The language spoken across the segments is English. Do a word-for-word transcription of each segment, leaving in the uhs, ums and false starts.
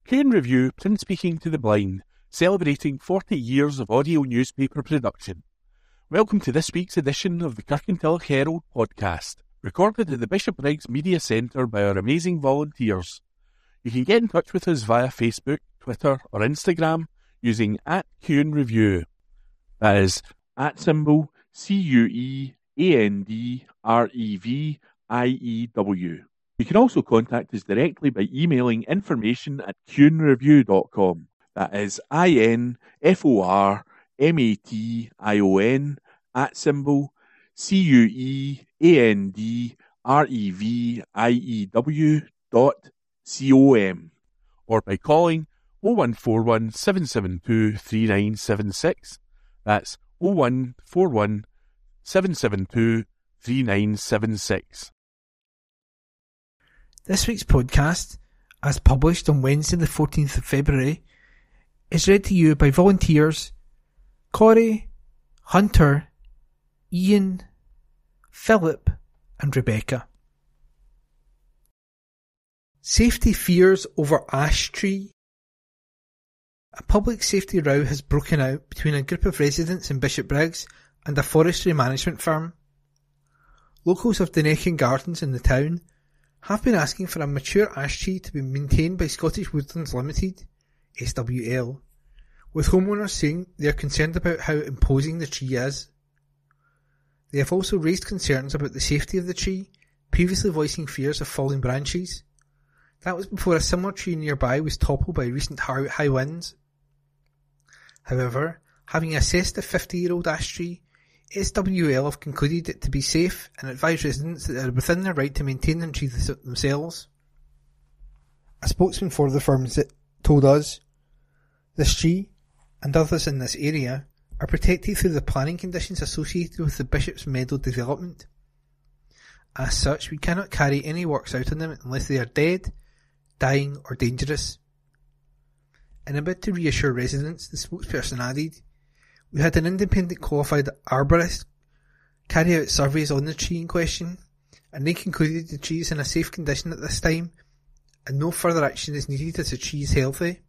Q and Review, print speaking to the blind, celebrating forty years of audio newspaper production. Welcome to this week's edition of the Kirkintilloch Herald podcast, recorded at the Bishopbriggs Media Centre by our amazing volunteers. You can get in touch with us via Facebook, Twitter or Instagram using at Q and Review. That is at symbol C U E A N D R E V I E W. You can also contact us directly by emailing information at q and review dot com. That is I N F O R M A T I O N at symbol C U E A N D R E V I E W dot C O M, or by calling oh one four one, seven seven two, three nine seven six. That's oh one four one, seven seven two, three nine seven six. This week's podcast, as published on Wednesday the fourteenth of February, is read to you by volunteers Corey, Hunter, Ian, Philip and Rebecca. Safety fears over ash tree. A public safety row has broken out between a group of residents in Bishopbriggs and a forestry management firm. Locals of Dunechan Gardens in the town have been asking for a mature ash tree to be maintained by Scottish Woodlands Limited, S W L, with homeowners saying they are concerned about how imposing the tree is. They have also raised concerns about the safety of the tree, previously voicing fears of falling branches. That was before a similar tree nearby was toppled by recent high winds. However, having assessed the fifty-year-old ash tree, S W L have concluded it to be safe and advised residents that they are within their right to maintain the tree themselves. A spokesman for the firm told us, "This tree, and others in this area, are protected through the planning conditions associated with the Bishop's Meadow development. As such, we cannot carry any works out on them unless they are dead, dying or dangerous." In a bid to reassure residents, the spokesperson added, "We had an independent qualified arborist carry out surveys on the tree in question, and they concluded the tree is in a safe condition at this time, and no further action is needed as the tree is healthy.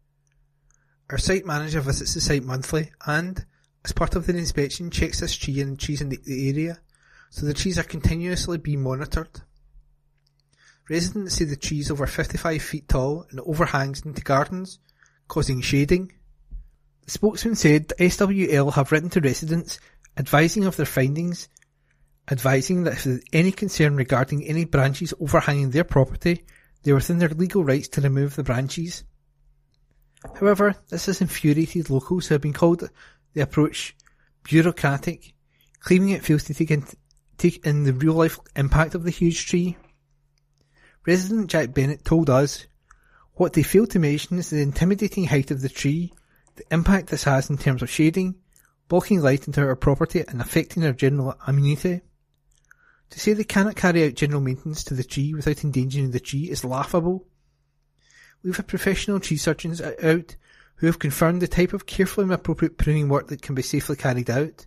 Our site manager visits the site monthly and, as part of the inspection, checks this tree and trees in the area, so the trees are continuously being monitored. Residents say the tree is over fifty-five feet tall and overhangs into gardens, causing shading." The spokesman said that S W L have written to residents advising of their findings, advising that if there is any concern regarding any branches overhanging their property, they are within their legal rights to remove the branches. However, this has infuriated locals who have been called the approach bureaucratic, claiming it fails to take in, take in the real-life impact of the huge tree. Resident Jack Bennett told us, "What they fail to mention is the intimidating height of the tree, the impact this has in terms of shading, blocking light into our property and affecting our general amenity. To say they cannot carry out general maintenance to the tree without endangering the tree is laughable. We've had professional tree surgeons out who have confirmed the type of careful and appropriate pruning work that can be safely carried out.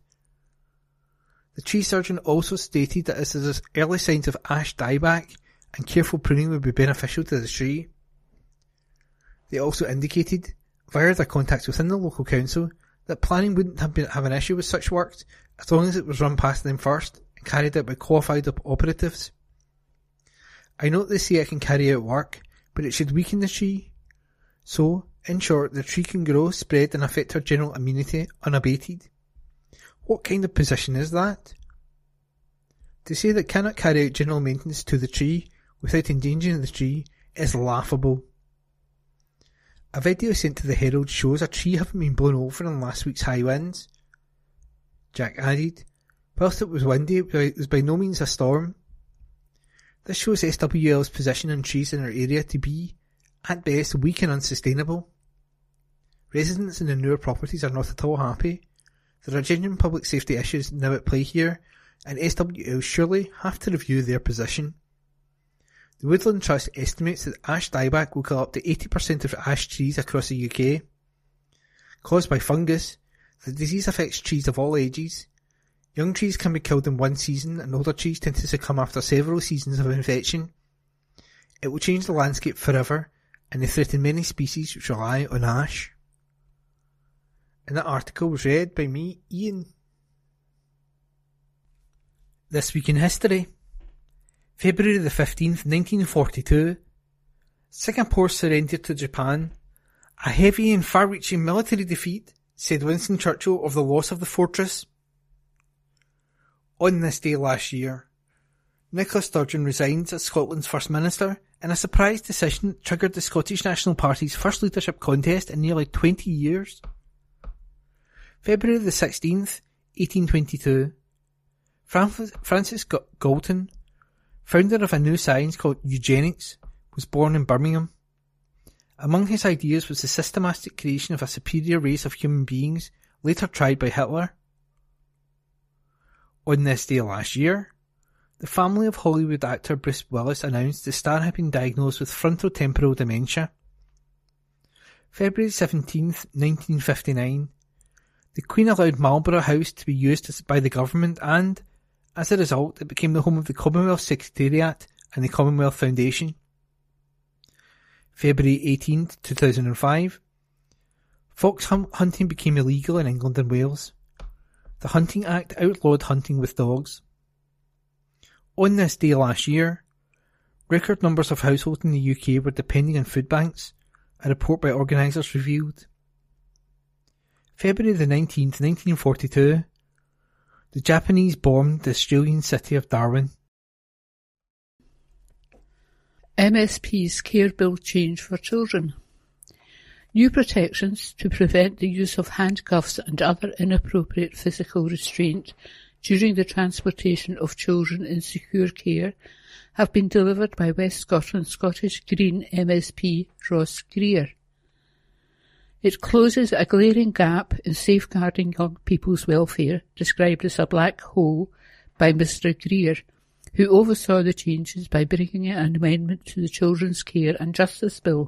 The tree surgeon also stated that as there is early signs of ash dieback and careful pruning would be beneficial to the tree. They also indicated, via their contacts within the local council, that planning wouldn't have, been, have an issue with such work as long as it was run past them first and carried out by qualified op- operatives. I note they say I can carry out work, but it should weaken the tree. So, in short, the tree can grow, spread and affect our general immunity unabated. What kind of position is that? To say that cannot carry out general maintenance to the tree without endangering the tree is laughable." A video sent to the Herald shows a tree having been blown over in last week's high winds. Jack added, "Whilst it was windy, it was by no means a storm. This shows S W L's position on trees in our area to be, at best, weak and unsustainable. Residents in the newer properties are not at all happy. There are genuine public safety issues now at play here, and S W L surely have to review their position. The Woodland Trust estimates that ash dieback will kill up to eighty percent of ash trees across the U K. Caused by fungus, the disease affects trees of all ages. Young trees can be killed in one season, and older trees tend to succumb after several seasons of infection. It will change the landscape forever, and they threaten many species which rely on ash. And that article was read by me, Ian. This week in history. February the fifteenth, nineteen forty-two. Singapore surrendered to Japan. A heavy and far-reaching military defeat, said Winston Churchill of the loss of the fortress. On this day last year, Nicola Sturgeon resigns as Scotland's First Minister in a surprise decision that triggered the Scottish National Party's first leadership contest in nearly twenty years. February the sixteenth, eighteen twenty-two. Francis Galton, founder of a new science called eugenics, was born in Birmingham. Among his ideas was the systematic creation of a superior race of human beings, later tried by Hitler. On this day last year, the family of Hollywood actor Bruce Willis announced the star had been diagnosed with frontotemporal dementia. February seventeenth, nineteen fifty-nine. The Queen allowed Marlborough House to be used by the government and, as a result, it became the home of the Commonwealth Secretariat and the Commonwealth Foundation. February eighteenth, two thousand five. Fox hunting became illegal in England and Wales. The Hunting Act outlawed hunting with dogs. On this day last year, record numbers of households in the U K were depending on food banks, a report by organisers revealed. February the nineteenth, nineteen forty-two. The Japanese bombed the Australian city of Darwin. M S P's Care Bill change for children. New protections to prevent the use of handcuffs and other inappropriate physical restraint during the transportation of children in secure care have been delivered by West Scotland Scottish Green M S P Ross Greer. It closes a glaring gap in safeguarding young people's welfare, described as a black hole by Mister Greer, who oversaw the changes by bringing an amendment to the Children's Care and Justice Bill.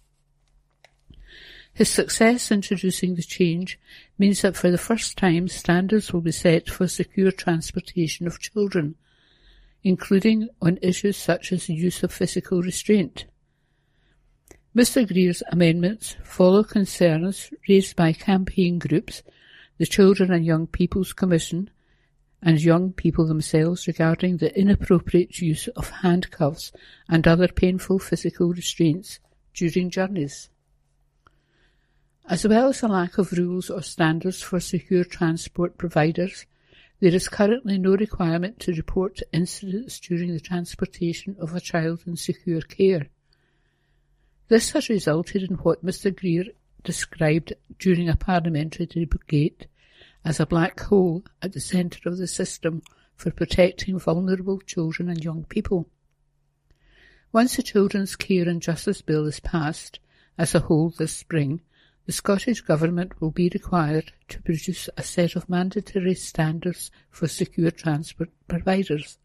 His success introducing the change means that for the first time standards will be set for secure transportation of children, including on issues such as the use of physical restraint. Mister Greer's amendments follow concerns raised by campaign groups, the Children and Young People's Commission, and young people themselves regarding the inappropriate use of handcuffs and other painful physical restraints during journeys. As well as a lack of rules or standards for secure transport providers, there is currently no requirement to report incidents during the transportation of a child in secure care. This has resulted in what Mister Greer described during a parliamentary debate as a black hole at the centre of the system for protecting vulnerable children and young people. Once the Children's Care and Justice Bill is passed as a whole this spring, the Scottish Government will be required to produce a set of mandatory standards for secure transport providers.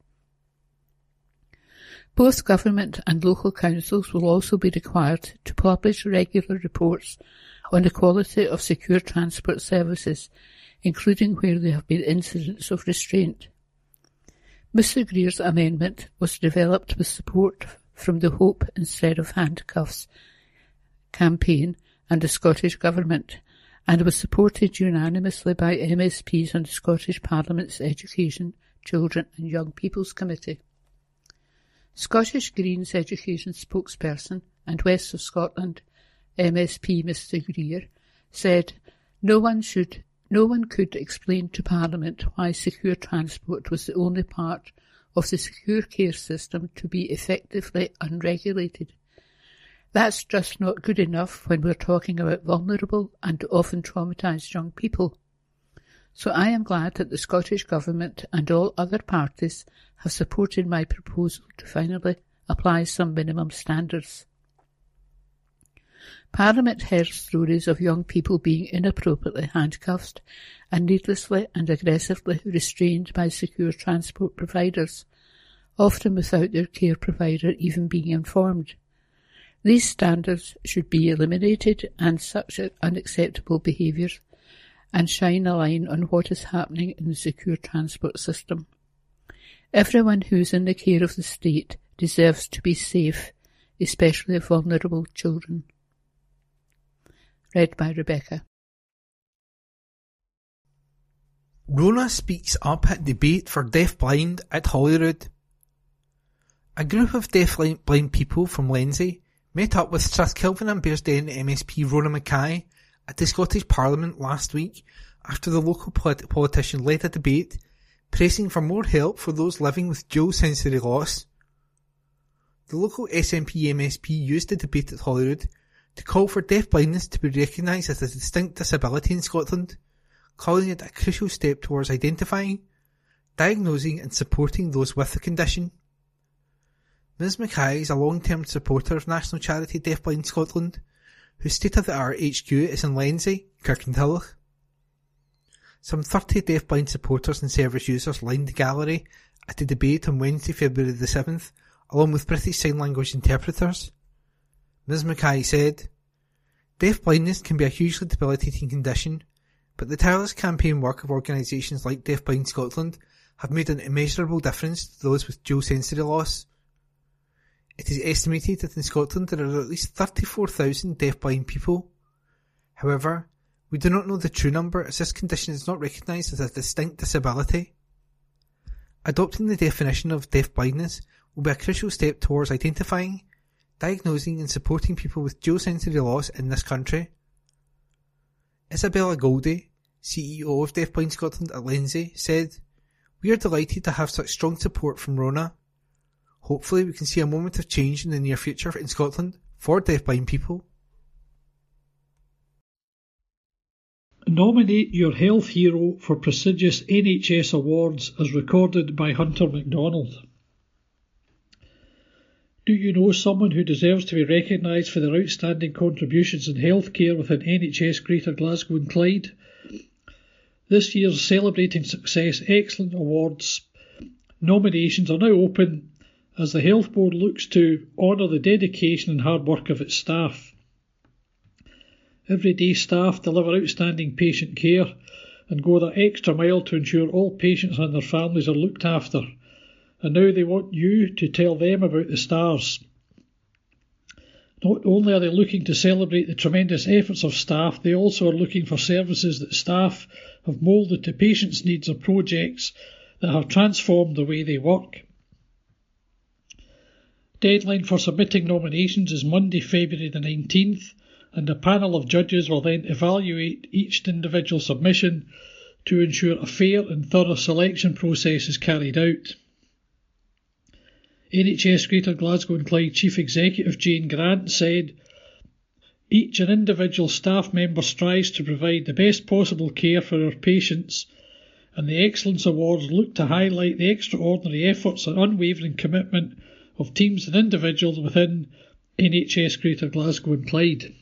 Both government and local councils will also be required to publish regular reports on the quality of secure transport services, including where there have been incidents of restraint. Mister Greer's amendment was developed with support from the Hope Instead of Handcuffs campaign and the Scottish Government, and was supported unanimously by M S Ps on the Scottish Parliament's Education, Children and Young People's Committee. Scottish Greens Education spokesperson and West of Scotland M S P Mister Greer said, No one should, no one could explain to Parliament why secure transport was the only part of the secure care system to be effectively unregulated. That's just not good enough when we're talking about vulnerable and often traumatised young people. So I am glad that the Scottish Government and all other parties have supported my proposal to finally apply some minimum standards. Parliament heard stories of young people being inappropriately handcuffed and needlessly and aggressively restrained by secure transport providers, often without their care provider even being informed. These standards should be eliminated and such unacceptable behaviours and shine a line on what is happening in the secure transport system. Everyone who is in the care of the state deserves to be safe, especially of vulnerable children. Read by Rebecca. Rona speaks up at debate for deafblind at Holyrood. A group of deafblind people from Lenzie met up with Strathkelvin and Bearsden M S P Rona Mackay at the Scottish Parliament last week after the local polit- politician led a debate pressing for more help for those living with dual sensory loss. The local S N P M S P used the debate at Holyrood to call for deafblindness to be recognised as a distinct disability in Scotland, calling it a crucial step towards identifying, diagnosing and supporting those with the condition. Miz Mackay is a long-term supporter of national charity Deafblind Scotland, whose state-of-the-art H Q is in Lenzie, Kirkintilloch. Some thirty deafblind supporters and service users lined the gallery at the debate on Wednesday, February the seventh, along with British Sign Language interpreters. Miz Mackay said, "Deafblindness can be a hugely debilitating condition, but the tireless campaign work of organisations like Deafblind Scotland have made an immeasurable difference to those with dual sensory loss. It is estimated that in Scotland there are at least thirty-four thousand deafblind people. However, we do not know the true number as this condition is not recognised as a distinct disability. Adopting the definition of deafblindness will be a crucial step towards identifying, diagnosing and supporting people with dual sensory loss in this country." Isabella Goldie, C E O of Deafblind Scotland at Lenzie, said, "We are delighted to have such strong support from Rona. Hopefully we can see a moment of change in the near future in Scotland for deafblind people." Nominate your health hero for prestigious N H S awards as recorded by Hunter MacDonald. Do you know someone who deserves to be recognised for their outstanding contributions in healthcare within N H S Greater Glasgow and Clyde? This year's Celebrating Success Excellent Awards nominations are now open as the Health Board looks to honour the dedication and hard work of its staff. Everyday staff deliver outstanding patient care and go that extra mile to ensure all patients and their families are looked after. And now they want you to tell them about the stars. Not only are they looking to celebrate the tremendous efforts of staff, they also are looking for services that staff have moulded to patients' needs or projects that have transformed the way they work. Deadline for submitting nominations is Monday, February the nineteenth, and a panel of judges will then evaluate each individual submission to ensure a fair and thorough selection process is carried out. N H S Greater Glasgow and Clyde Chief Executive Jane Grant said, "Each and individual staff member strives to provide the best possible care for our patients, and the Excellence Awards look to highlight the extraordinary efforts and unwavering commitment of teams and individuals within N H S Greater Glasgow and Clyde.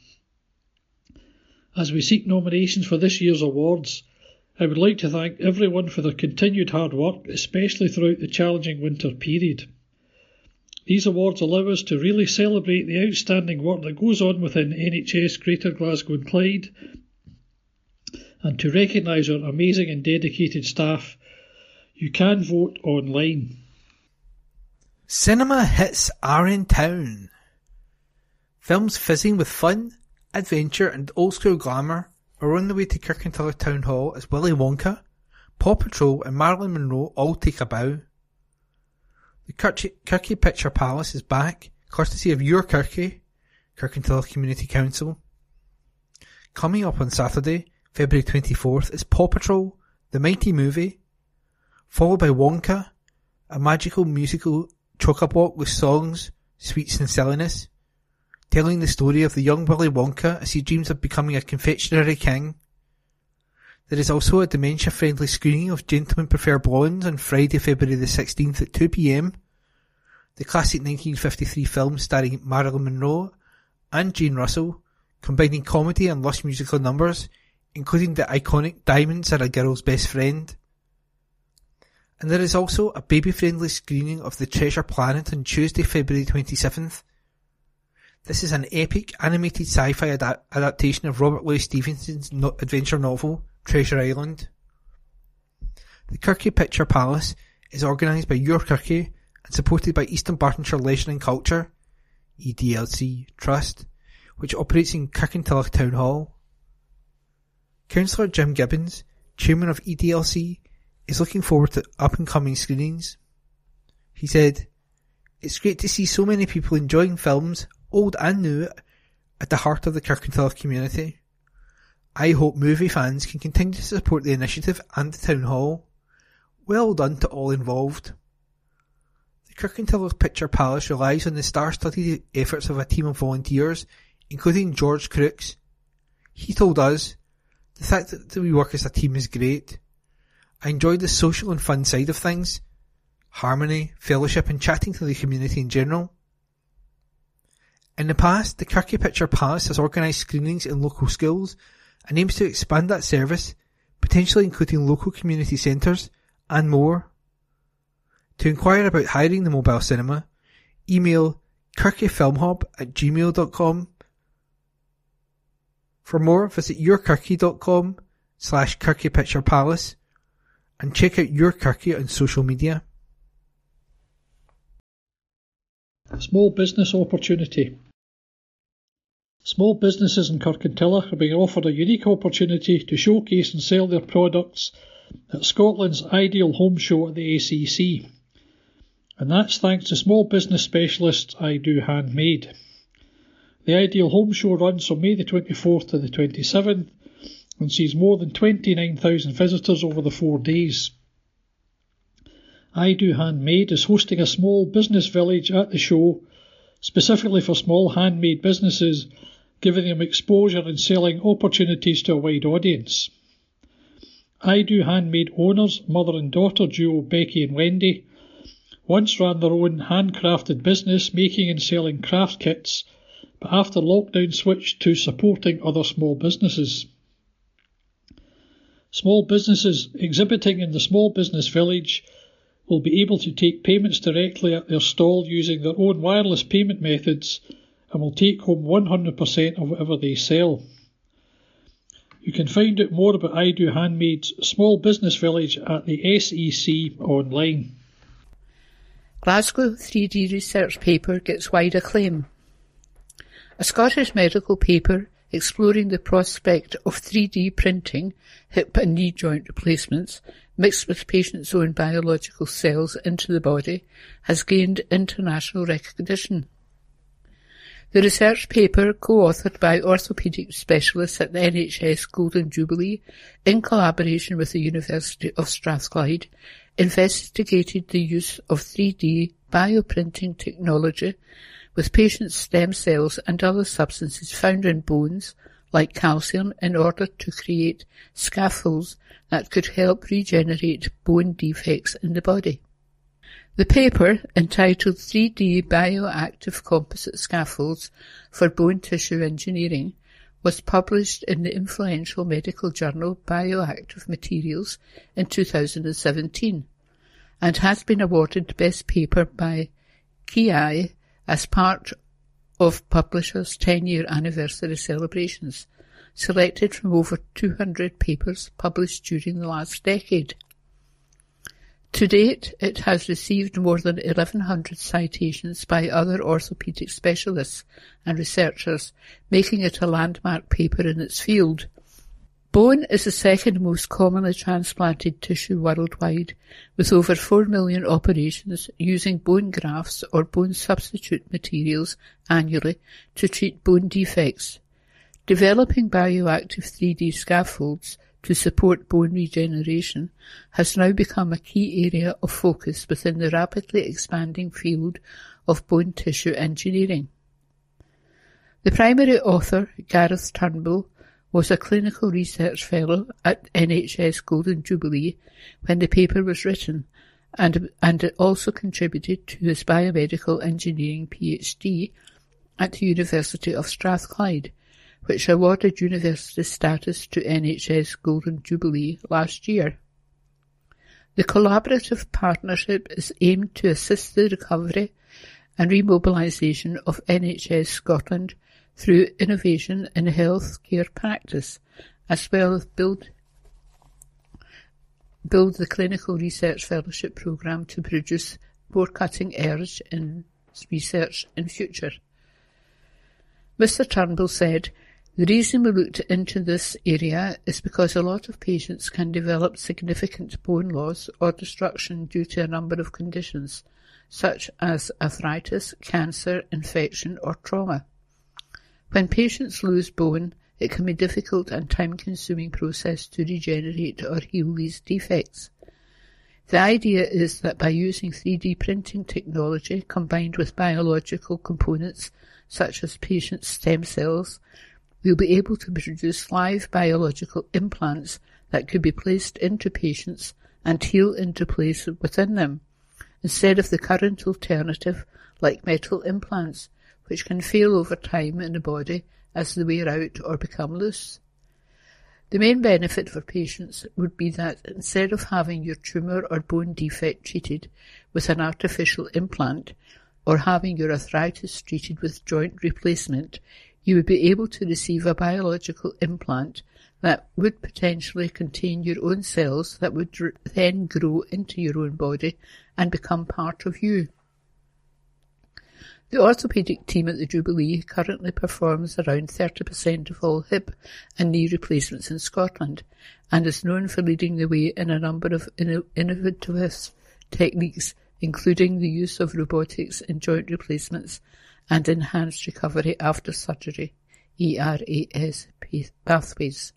As we seek nominations for this year's awards, I would like to thank everyone for their continued hard work, especially throughout the challenging winter period. These awards allow us to really celebrate the outstanding work that goes on within N H S Greater Glasgow and Clyde and to recognise our amazing and dedicated staff. You can vote online." Cinema hits are in town. Films fizzing with fun, adventure and old-school glamour are on the way to Kirkintilloch Town Hall as Willy Wonka, Paw Patrol and Marilyn Monroe all take a bow. The Kirky, Kirky Picture Palace is back, courtesy of Your Kirky, Kirkintilloch Community Council. Coming up on Saturday, February twenty-fourth, is Paw Patrol, the mighty movie, followed by Wonka, a magical musical chock-a-block with songs, sweets and silliness, telling the story of the young Willy Wonka as he dreams of becoming a confectionery king. There is also a dementia-friendly screening of Gentlemen Prefer Blondes on Friday, February the sixteenth at two p m. The classic nineteen fifty-three film starring Marilyn Monroe and Jane Russell, combining comedy and lush musical numbers, including the iconic Diamonds Are a Girl's Best Friend. And there is also a baby-friendly screening of The Treasure Planet on Tuesday, February twenty-seventh. This is an epic animated sci-fi ad- adaptation of Robert Louis Stevenson's no- adventure novel, Treasure Island. The Kirky Picture Palace is organised by Your Kirky and supported by Eastern Bartonshire Leisure and Culture. E D L C Trust, which operates in Kirkintilloch Town Hall. Councillor Jim Gibbons, chairman of E D L C, is looking forward to up-and-coming screenings. He said, "It's great to see so many people enjoying films, old and new, at the heart of the Kirkintilloch community. I hope movie fans can continue to support the initiative and the Town Hall. Well done to all involved." The Kirkintilloch Picture Palace relies on the star-studded efforts of a team of volunteers, including George Crooks. He told us, "The fact that we work as a team is great. I enjoyed the social and fun side of things, harmony, fellowship and chatting to the community in general." In the past, the Kirky Picture Palace has organised screenings in local schools and aims to expand that service, potentially including local community centres and more. To inquire about hiring the mobile cinema, email kirkyfilmhub at gmail dot com. For more, visit yourkirky.com slash Kirky Picture Palace and check out Your Kirky on social media. Small business opportunity. Small businesses in Kirkintilloch are being offered a unique opportunity to showcase and sell their products at Scotland's Ideal Home Show at the A C C. And that's thanks to small business specialist I Do Handmade. The Ideal Home Show runs from May the twenty-fourth to the twenty-seventh and sees more than twenty-nine thousand visitors over the four days. I Do Handmade is hosting a small business village at the show, specifically for small handmade businesses, giving them exposure and selling opportunities to a wide audience. I Do Handmade owners, mother and daughter duo Becky and Wendy, once ran their own handcrafted business making and selling craft kits, but after lockdown switched to supporting other small businesses. Small businesses exhibiting in the small business village will be able to take payments directly at their stall using their own wireless payment methods and will take home one hundred percent of whatever they sell. You can find out more about I Do Handmade's Small Business Village at the S E C online. Glasgow three D research paper gets wide acclaim. A Scottish medical paper exploring the prospect of three D printing hip and knee joint replacements mixed with patients' own biological cells into the body has gained international recognition. The research paper, co-authored by orthopaedic specialists at the N H S Golden Jubilee in collaboration with the University of Strathclyde, investigated the use of three D bioprinting technology with patients' stem cells and other substances found in bones, like calcium, in order to create scaffolds that could help regenerate bone defects in the body. The paper, entitled three D Bioactive Composite Scaffolds for Bone Tissue Engineering, was published in the influential medical journal Bioactive Materials in two thousand seventeen and has been awarded Best Paper by K I as part of publishers' ten-year anniversary celebrations, selected from over two hundred papers published during the last decade. To date, it has received more than eleven hundred citations by other orthopaedic specialists and researchers, making it a landmark paper in its field. Bone is the second most commonly transplanted tissue worldwide, with over four million operations using bone grafts or bone substitute materials annually to treat bone defects. Developing bioactive three D scaffolds to support bone regeneration has now become a key area of focus within the rapidly expanding field of bone tissue engineering. The primary author, Gareth Turnbull, was a clinical research fellow at N H S Golden Jubilee when the paper was written, and, and it also contributed to his biomedical engineering PhD at the University of Strathclyde, which awarded university status to N H S Golden Jubilee last year. The collaborative partnership is aimed to assist the recovery and remobilisation of N H S Scotland through innovation in health care practice, as well as build, build the clinical research fellowship programme to produce more cutting edge in research in future. Mister Turnbull said, "The reason we looked into this area is because a lot of patients can develop significant bone loss or destruction due to a number of conditions, such as arthritis, cancer, infection or trauma. When patients lose bone, it can be a difficult and time-consuming process to regenerate or heal these defects. The idea is that by using three D printing technology combined with biological components such as patient stem cells, we'll be able to produce live biological implants that could be placed into patients and heal into place within them, instead of the current alternative like metal implants, which can fail over time in the body as they wear out or become loose. The main benefit for patients would be that instead of having your tumour or bone defect treated with an artificial implant or having your arthritis treated with joint replacement, you would be able to receive a biological implant that would potentially contain your own cells that would then grow into your own body and become part of you. The orthopaedic team at the Jubilee currently performs around thirty percent of all hip and knee replacements in Scotland and is known for leading the way in a number of innovative techniques, including the use of robotics in joint replacements and enhanced recovery after surgery, E R A S pathways.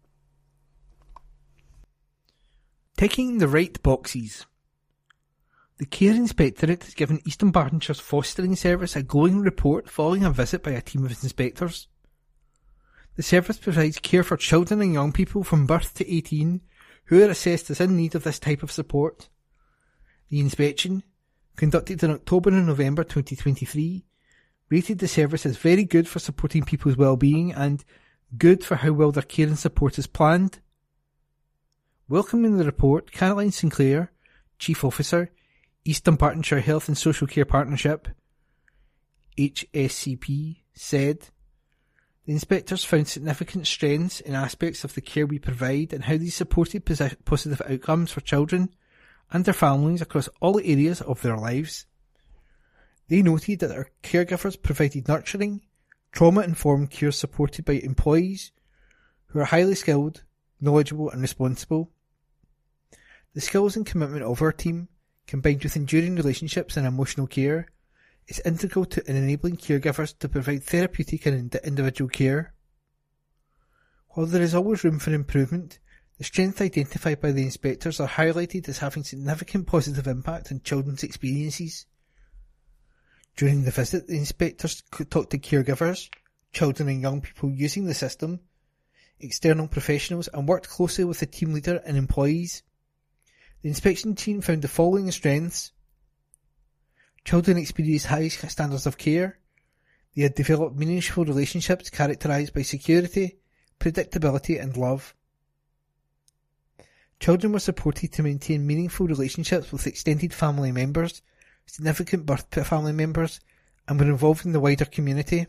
Ticking the right boxes. The Care Inspectorate has given Eastern Bartonshire's fostering service a glowing report following a visit by a team of inspectors. The service provides care for children and young people from birth to eighteen who are assessed as in need of this type of support. The inspection, conducted in October and November twenty twenty-three, rated the service as very good for supporting people's well-being and good for how well their care and support is planned. Welcoming the report, Caroline Sinclair, Chief Officer, Eastern Bartonshire Health and Social Care Partnership, H S C P, said, "The inspectors found significant strengths in aspects of the care we provide and how these supported positive outcomes for children and their families across all areas of their lives. They noted that our caregivers provided nurturing, trauma-informed care supported by employees who are highly skilled, knowledgeable and responsible. The skills and commitment of our team, combined with enduring relationships and emotional care, is integral to enabling caregivers to provide therapeutic and individual care. While there is always room for improvement, the strengths identified by the inspectors are highlighted as having significant positive impact on children's experiences. During the visit, the inspectors talked to caregivers, children and young people using the system, external professionals, and worked closely with the team leader and employees. The inspection team found the following strengths. Children experienced high standards of care. They had developed meaningful relationships characterised by security, predictability and love. Children were supported to maintain meaningful relationships with extended family members, significant birth family members, and were involved in the wider community.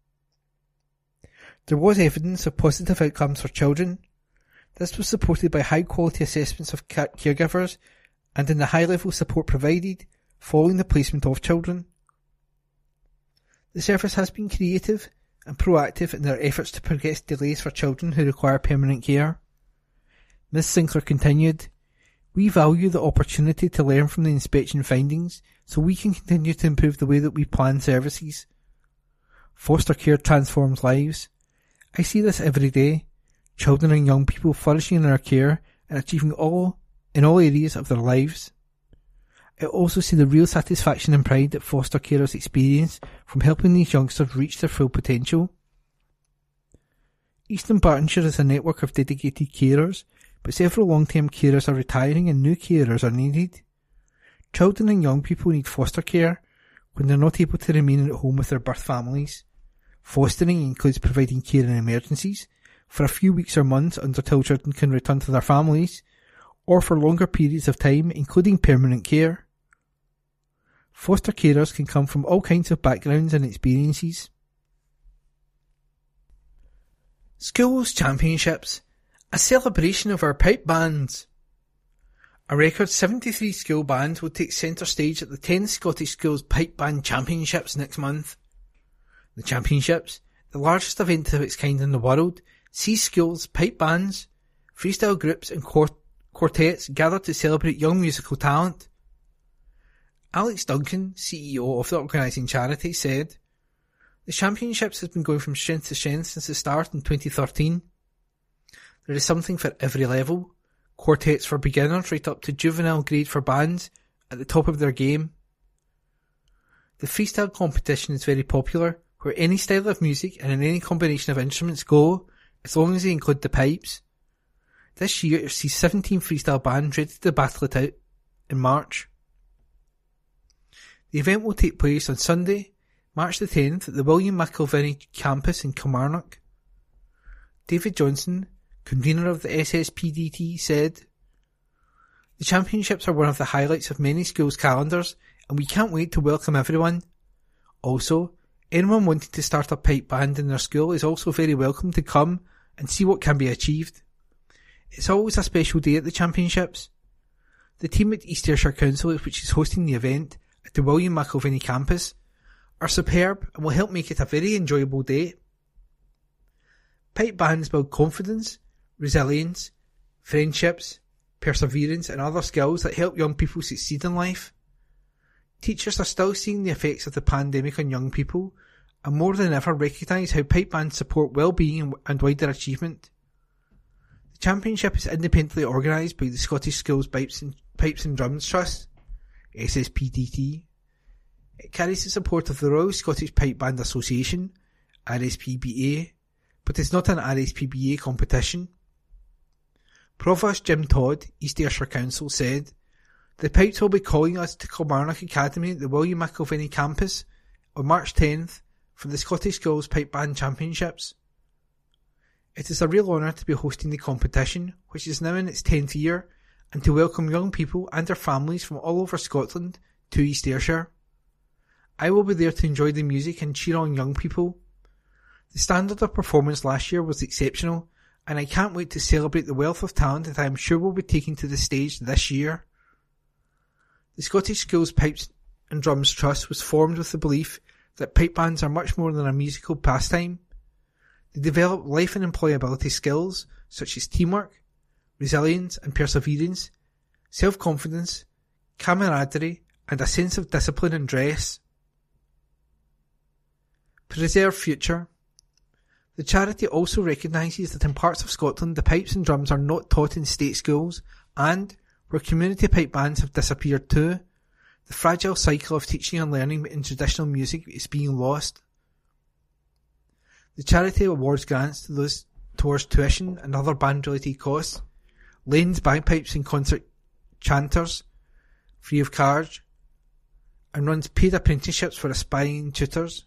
There was evidence of positive outcomes for children. This was supported by high-quality assessments of caregivers and in the high-level support provided following the placement of children. The service has been creative and proactive in their efforts to progress delays for children who require permanent care. Miz Sinclair continued, "We value the opportunity to learn from the inspection findings so we can continue to improve the way that we plan services. Foster care transforms lives. I see this every day. Children and young people flourishing in our care and achieving all in all areas of their lives. I also see the real satisfaction and pride that foster carers experience from helping these youngsters reach their full potential. Eastern Bartonshire is a network of dedicated carers, but several long-term carers are retiring and new carers are needed. Children and young people need foster care when they're not able to remain at home with their birth families. Fostering includes providing care in emergencies, for a few weeks or months until children can return to their families, or for longer periods of time, including permanent care. Foster carers can come from all kinds of backgrounds and experiences." Schools Championships, a celebration of our pipe bands. A record seventy-three school bands will take centre stage at the tenth Scottish Schools Pipe Band Championships next month. The championships, the largest event of its kind in the world, sees schools, pipe bands, freestyle groups and quart- quartets gather to celebrate young musical talent. Alex Duncan, C E O of the organising charity, said, "The championships has been going from strength to strength since the start in twenty thirteen. There is something for every level, quartets for beginners right up to juvenile grade for bands at the top of their game. The freestyle competition is very popular, where any style of music and in any combination of instruments go, as long as they include the pipes. This year it sees seventeen freestyle bands ready to battle it out in March. The event will take place on Sunday, March the tenth at the William McIlvenney campus in Kilmarnock. David Johnson, convener of the S S P D T, said, "The championships are one of the highlights of many schools' calendars and we can't wait to welcome everyone. Also, anyone wanting to start a pipe band in their school is also very welcome to come and see what can be achieved. It's always a special day at the championships. The team at East Ayrshire Council, which is hosting the event at the William McIlvenney campus, are superb and will help make it a very enjoyable day. Pipe bands build confidence, resilience, friendships, perseverance and other skills that help young people succeed in life. Teachers are still seeing the effects of the pandemic on young people and more than ever recognise how pipe bands support well-being and wider achievement. The championship is independently organised by the Scottish Schools Pipes and, Pipes and Drums Trust, S S P D T. It carries the support of the Royal Scottish Pipe Band Association, R S P B A, but is not an R S P B A competition. Provost Jim Todd, East Ayrshire Council, said, "The Pipes will be calling us to Kilmarnock Academy at the William McIlvenney campus on March tenth for the Scottish Schools Pipe Band Championships. It is a real honour to be hosting the competition, which is now in its tenth year, and to welcome young people and their families from all over Scotland to East Ayrshire. I will be there to enjoy the music and cheer on young people. The standard of performance last year was exceptional, and I can't wait to celebrate the wealth of talent that I am sure will be taken to the stage this year." The Scottish Schools Pipes and Drums Trust was formed with the belief that pipe bands are much more than a musical pastime. They develop life and employability skills such as teamwork, resilience and perseverance, self-confidence, camaraderie and a sense of discipline and dress. Preserve Future. The charity also recognises that in parts of Scotland the pipes and drums are not taught in state schools and, where community pipe bands have disappeared too, the fragile cycle of teaching and learning in traditional music is being lost. The charity awards grants to those towards tuition and other band-related costs, lends bagpipes and concert chanters free of charge, and runs paid apprenticeships for aspiring tutors.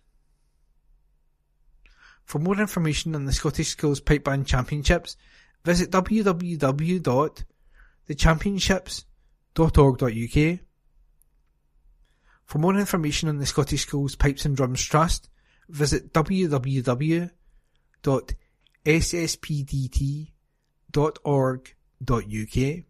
For more information on the Scottish Schools Pipe Band Championships, visit w w w dot the championships dot org dot u k. For more information on the Scottish Schools Pipes and Drums Trust, visit w w w dot s s p d t dot org dot u k.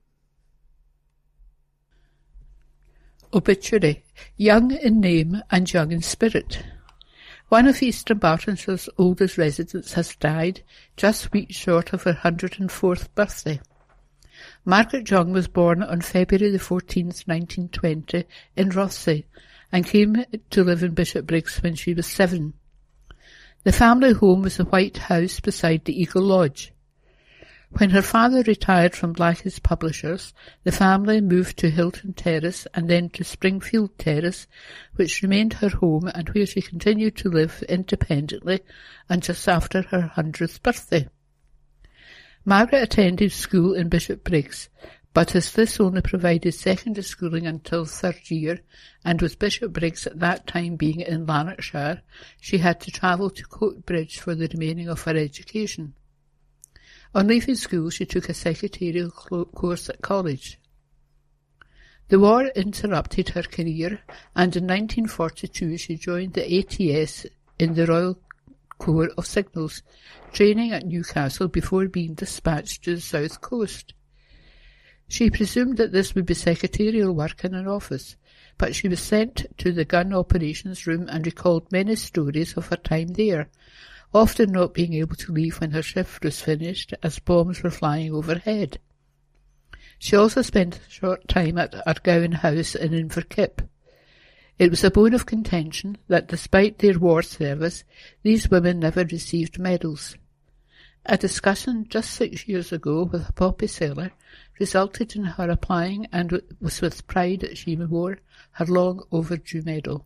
Obituary. Young in name and young in spirit. One of East Dunbartonshires' oldest residents has died, just weeks short of her one hundred and fourth birthday. Margaret Young was born on February the fourteenth, nineteen twenty, in Rothesay, and came to live in Bishopbriggs when she was seven. The family home was the White House beside the Eagle Lodge. When her father retired from Blackie's Publishers, the family moved to Hilton Terrace and then to Springfield Terrace, which remained her home and where she continued to live independently and just after her hundredth birthday. Margaret attended school in Bishopbriggs, but as this only provided secondary schooling until third year, and with Bishopbriggs at that time being in Lanarkshire, she had to travel to Coatbridge for the remaining of her education. On leaving school, she took a secretarial course at college. The war interrupted her career, and in nineteen forty-two she joined the A T S in the Royal Corps of Signals, training at Newcastle before being dispatched to the south coast. She presumed that this would be secretarial work in an office, but she was sent to the gun operations room and recalled many stories of her time there, often not being able to leave when her shift was finished as bombs were flying overhead. She also spent a short time at Argowan House in Inverkip. It was a bone of contention that despite their war service, these women never received medals. A discussion just six years ago with a poppy seller resulted in her applying, and it was with pride that she wore her long overdue medal.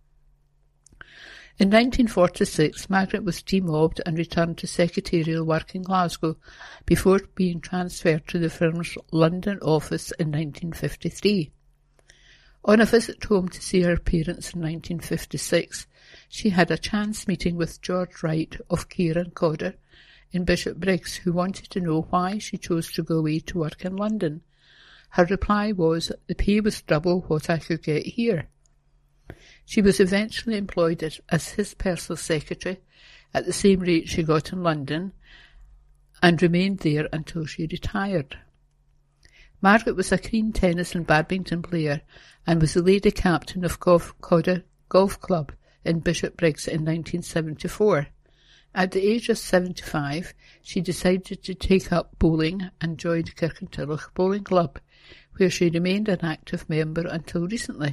In nineteen forty-six, Margaret was demobbed and returned to secretarial work in Glasgow before being transferred to the firm's London office in nineteen fifty-three. On a visit home to see her parents in nineteen fifty-six, she had a chance meeting with George Wright of Kieran Codder in Bishopbriggs, who wanted to know why she chose to go away to work in London. Her reply was, the pay was double what I could get here. She was eventually employed as his personal secretary at the same rate she got in London and remained there until she retired. Margaret was a keen tennis and badminton player and was the lady captain of Codder Golf Club in Bishopbriggs in nineteen seventy-four. At the age of seventy-five, she decided to take up bowling and joined Kirkintilloch Bowling Club, where she remained an active member until recently.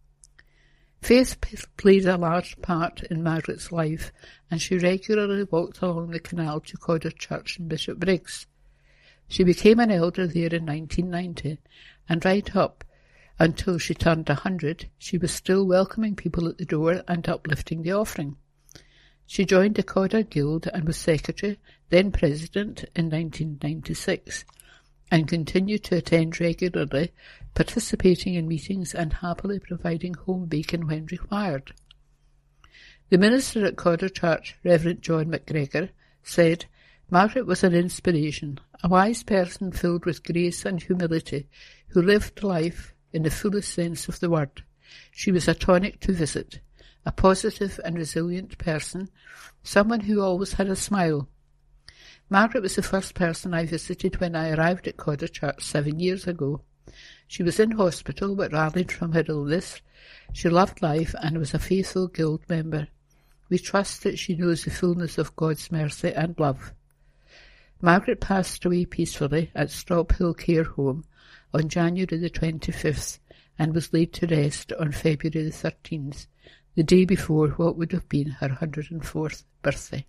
Faith played a large part in Margaret's life, and she regularly walked along the canal to Codder Church in Bishopbriggs. She became an elder there in nineteen ninety, and right up until she turned a hundred, she was still welcoming people at the door and uplifting the offering. She joined the Codder Guild and was secretary, then president, in nineteen ninety-six, and continued to attend regularly, participating in meetings and happily providing home bacon when required. The minister at Codder Church, Reverend John McGregor, said, Margaret was an inspiration, a wise person filled with grace and humility, who lived life in the fullest sense of the word. She was a tonic to visit, a positive and resilient person, someone who always had a smile. Margaret was the first person I visited when I arrived at Codder Church seven years ago. She was in hospital but rallied from her illness. She loved life and was a faithful guild member. We trust that she knows the fullness of God's mercy and love. Margaret passed away peacefully at Stop Hill Care Home on January the twenty-fifth and was laid to rest on February the thirteenth, the day before what would have been her one hundred and fourth birthday.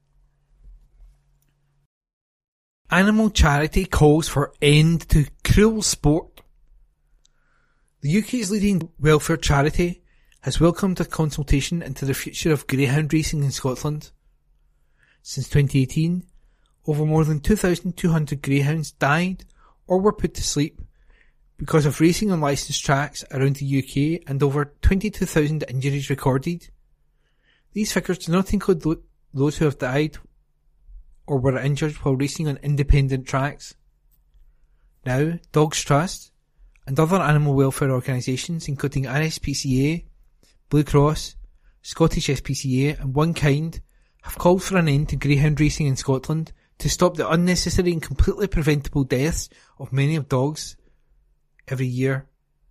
Animal charity calls for end to cruel sport. The U K's leading welfare charity has welcomed a consultation into the future of greyhound racing in Scotland. Since twenty eighteen, over more than two thousand two hundred greyhounds died or were put to sleep because of racing on licensed tracks around the U K, and over twenty-two thousand injuries recorded. These figures do not include th- those who have died or were injured while racing on independent tracks. Now, Dogs Trust and other animal welfare organisations including R S P C A, Blue Cross, Scottish S P C A and One Kind have called for an end to greyhound racing in Scotland to stop the unnecessary and completely preventable deaths of many of dogs every year.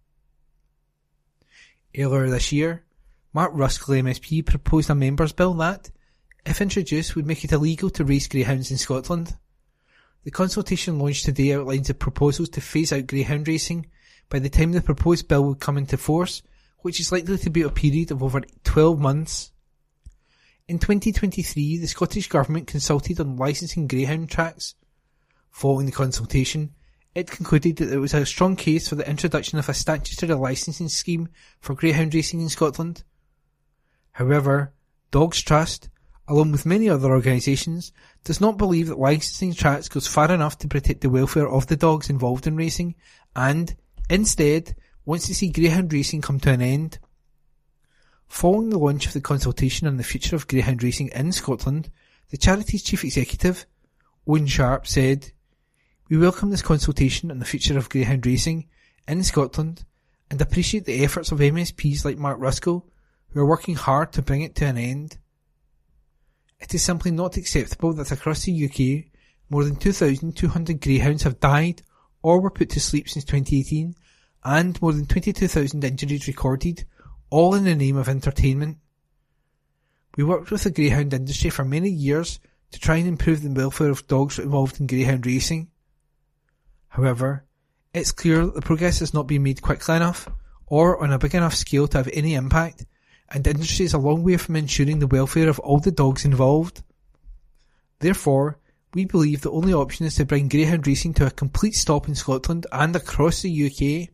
Earlier this year, Mark Ruskell M S P proposed a members' bill that, if introduced, would make it illegal to race greyhounds in Scotland. The consultation launched today outlines the proposals to phase out greyhound racing by the time the proposed bill would come into force, which is likely to be a period of over twelve months. In twenty twenty-three, the Scottish Government consulted on licensing greyhound tracks. Following the consultation, it concluded that there was a strong case for the introduction of a statutory licensing scheme for greyhound racing in Scotland. However, Dogs Trust, along with many other organisations, does not believe that licensing tracks goes far enough to protect the welfare of the dogs involved in racing, and, instead, wants to see greyhound racing come to an end. Following the launch of the consultation on the future of greyhound racing in Scotland, the charity's chief executive, Owen Sharp, said, "We welcome this consultation on the future of greyhound racing in Scotland and appreciate the efforts of M S Ps like Mark Ruskell, who are working hard to bring it to an end. It is simply not acceptable that across the U K, more than two thousand two hundred greyhounds have died or were put to sleep since twenty eighteen, and more than twenty-two thousand injuries recorded, all in the name of entertainment. We worked with the greyhound industry for many years to try and improve the welfare of dogs involved in greyhound racing. However, it's clear that the progress has not been made quickly enough, or on a big enough scale to have any impact, and the industry is a long way from ensuring the welfare of all the dogs involved. Therefore, we believe the only option is to bring greyhound racing to a complete stop in Scotland and across the U K.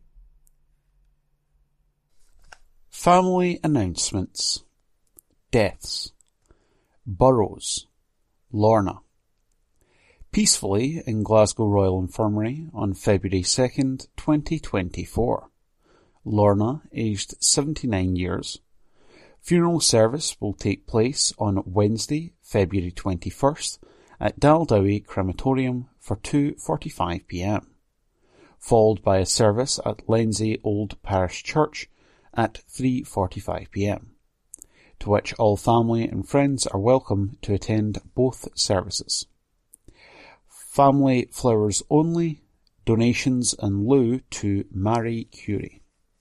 Family announcements. Deaths. Burrows. Lorna. Peacefully in Glasgow Royal Infirmary on February second, twenty twenty-four. Lorna, aged seventy-nine years. Funeral service will take place on Wednesday, February twenty-first at Daldowie Crematorium for two forty-five p m, followed by a service at Lenzie Old Parish Church at three forty-five p m, to which all family and friends are welcome to attend both services. Family flowers only, donations in lieu to Marie Curie.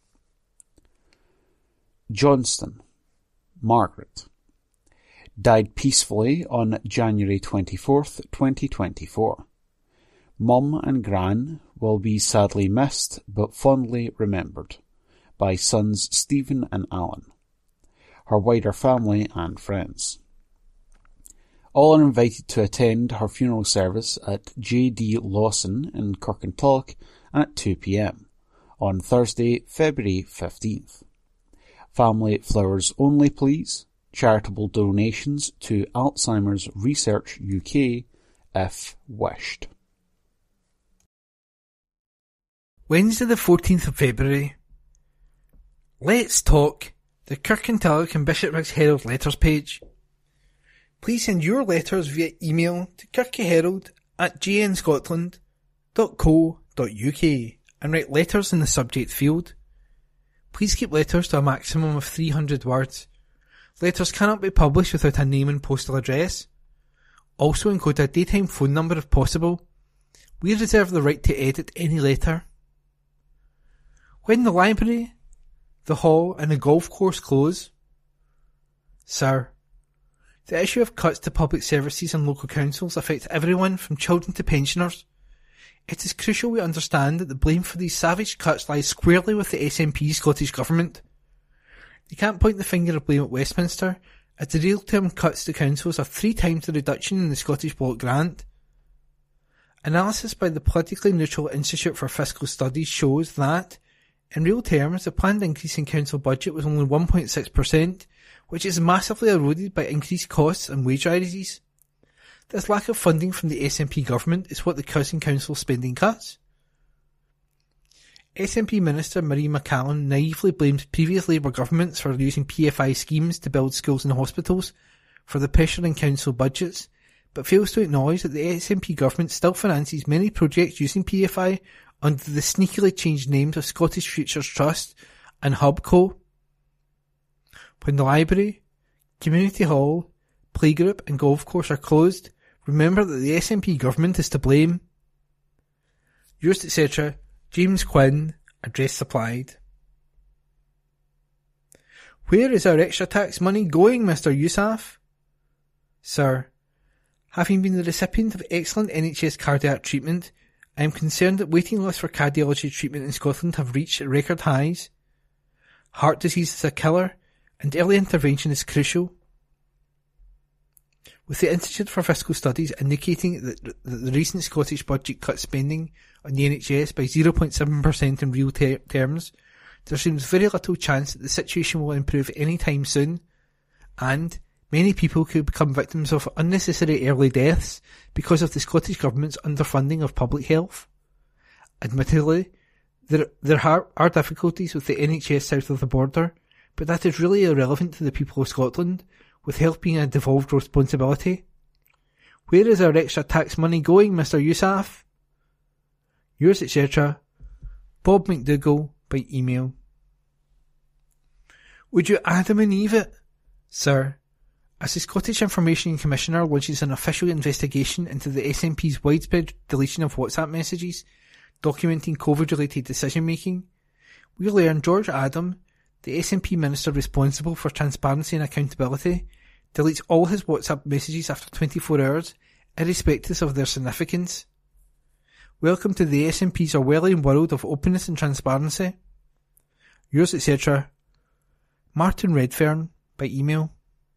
Johnston, Margaret. Died peacefully on January twenty-fourth, twenty twenty-four. Mum and Gran will be sadly missed but fondly remembered by sons Stephen and Alan, her wider family and friends. All are invited to attend her funeral service at J D Lawson in Kirkintilloch at two p m on Thursday, February fifteenth. Family flowers only, please. Charitable donations to Alzheimer's Research U K, if wished. Wednesday the fourteenth of February. Let's talk the Kirkintilloch and Bishopbriggs Herald letters page. Please send your letters via email to kirkyherald at j n scotland dot co dot u k and write letters in the subject field. Please keep letters to a maximum of three hundred words. Letters cannot be published without a name and postal address. Also include a daytime phone number if possible. We reserve the right to edit any letter. When the library, the hall and the golf course close. Sir, the issue of cuts to public services and local councils affects everyone from children to pensioners. It is crucial we understand that the blame for these savage cuts lies squarely with the S N P Scottish Government. They can't point the finger of blame at Westminster, as the real-term cuts to councils are three times the reduction in the Scottish Block Grant. Analysis by the politically neutral Institute for Fiscal Studies shows that, in real terms, the planned increase in council budget was only one point six percent, which is massively eroded by increased costs and wage rises. This lack of funding from the S N P government is what the causing council spending cuts. S N P Minister Marie McCallum naively blames previous Labour governments for using P F I schemes to build schools and hospitals for the pressure in council budgets, but fails to acknowledge that the S N P government still finances many projects using P F I under the sneakily changed names of Scottish Futures Trust and Hubco. When the library, community hall, playgroup and golf course are closed, remember that the S N P government is to blame. Yours, et cetera, James Quinn, address supplied. Where is our extra tax money going, Mister Yousaf? Sir, having been the recipient of excellent N H S cardiac treatment, I am concerned that waiting lists for cardiology treatment in Scotland have reached record highs. Heart disease is a killer, and early intervention is crucial. With the Institute for Fiscal Studies indicating that the recent Scottish budget cut spending on the N H S by zero point seven percent in real ter- terms, there seems very little chance that the situation will improve any time soon, and many people could become victims of unnecessary early deaths because of the Scottish Government's underfunding of public health. Admittedly, there, there are, are difficulties with the N H S south of the border, but that is really irrelevant to the people of Scotland, with health being a devolved responsibility. Where is our extra tax money going, Mister Yousaf? Yours, et cetera, Bob McDougall, by email. Would you Adam and Eve it? Sir, as the Scottish Information Commissioner launches an official investigation into the S N P's widespread deletion of WhatsApp messages documenting COVID-related decision-making, we learn George Adam, the S N P Minister responsible for transparency and accountability, deletes all his WhatsApp messages after twenty-four hours, irrespective of their significance. Welcome to the S N P's Orwellian world of openness and transparency. Yours, et cetera. Martin Redfern, by email.